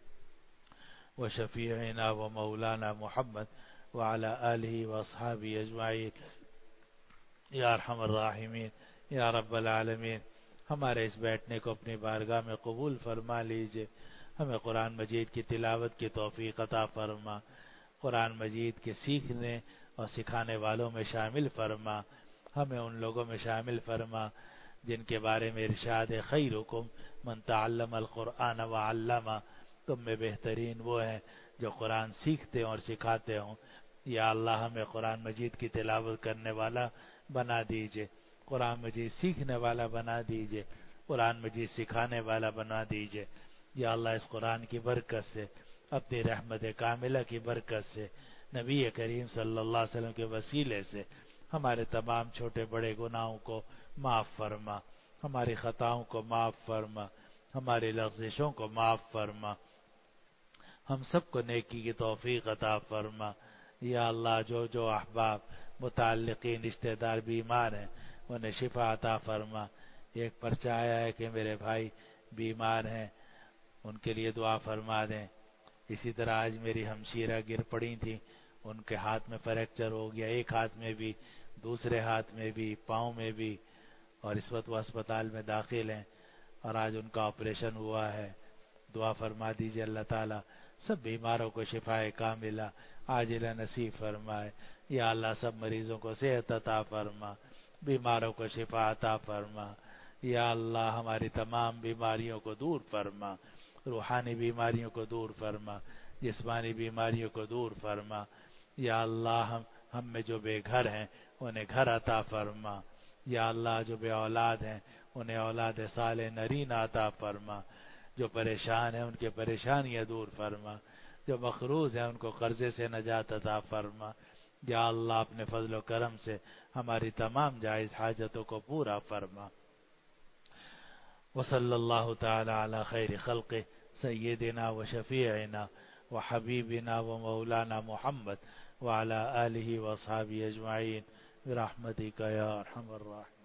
S1: وشفیعنا ومولانا محمد وعلى آلہ واصحابہ اجمعین یا ارحم الراحمین یا رب العالمین۔ ہمارے اس بیٹھنے کو اپنی بارگاہ میں قبول فرما لیجئے، ہمیں قرآن مجید کی تلاوت کی توفیق عطا فرما، قرآن مجید کے سیکھنے اور سکھانے والوں میں شامل فرما، ہمیں ان لوگوں میں شامل فرما جن کے بارے میں ارشاد ہے خیرکم من تعلم القرآن وعلمہ، تم میں بہترین وہ ہیں جو قرآن سیکھتے اور سکھاتے ہوں۔ یا اللہ ہمیں قرآن مجید کی تلاوت کرنے والا بنا دیجئے، قرآن مجید سیکھنے والا بنا دیجئے، قرآن مجید سکھانے والا بنا دیجئے۔ یا اللہ اس قرآن کی برکت سے، اپنی رحمت کاملہ کی برکت سے، نبی کریم صلی اللہ علیہ وسلم کے وسیلے سے ہمارے تمام چھوٹے بڑے گناہوں کو معاف فرما، ہماری خطاؤں کو معاف فرما، ہماری لغزشوں کو معاف فرما، ہم سب کو نیکی کی توفیق عطا فرما۔ یا اللہ جو جو احباب متعلقین رشتہ دار بیمار ہیں انہیں شفا عطا فرما۔ ایک پرچہ آیا ہے کہ میرے بھائی بیمار ہیں، ان کے لیے دعا فرما دیں۔ اسی طرح آج میری ہمشیرہ گر پڑی تھی، ان کے ہاتھ میں فریکچر ہو گیا، ایک ہاتھ میں بھی، دوسرے ہاتھ میں بھی، پاؤں میں بھی، اور اس وقت وہ اسپتال میں داخل ہیں اور آج ان کا آپریشن ہوا ہے۔ دعا فرما دیجئے اللہ تعالیٰ سب بیماروں کو شفا کاملہ عاجلہ نصیب فرمائے۔ یا اللہ سب مریضوں کو صحت عطا فرما، بیماروں کو شفا عطا فرما۔ یا اللہ ہماری تمام بیماریوں کو دور فرما، روحانی بیماریوں کو دور فرما، جسمانی بیماریوں کو دور فرما۔ یا اللہ ہم ہم میں جو بے گھر ہیں انہیں گھر عطا فرما۔ یا اللہ جو بے اولاد ہیں انہیں اولاد صالح نرین عطا فرما۔ جو پریشان ہیں ان کے پریشانیاں دور فرما۔ جو مقروض ہیں ان کو قرضے سے نجات عطا فرما۔ یا اللہ اپنے فضل و کرم سے ہماری تمام جائز حاجتوں کو پورا فرما۔ وصلی اللہ تعالی علی خیر خلقہ سیدنا و شفیعنا و حبیبنا و مولانا محمد وعلی آلہ و اصحابہ اجمعین برحمتک یا ارحم الراحمین۔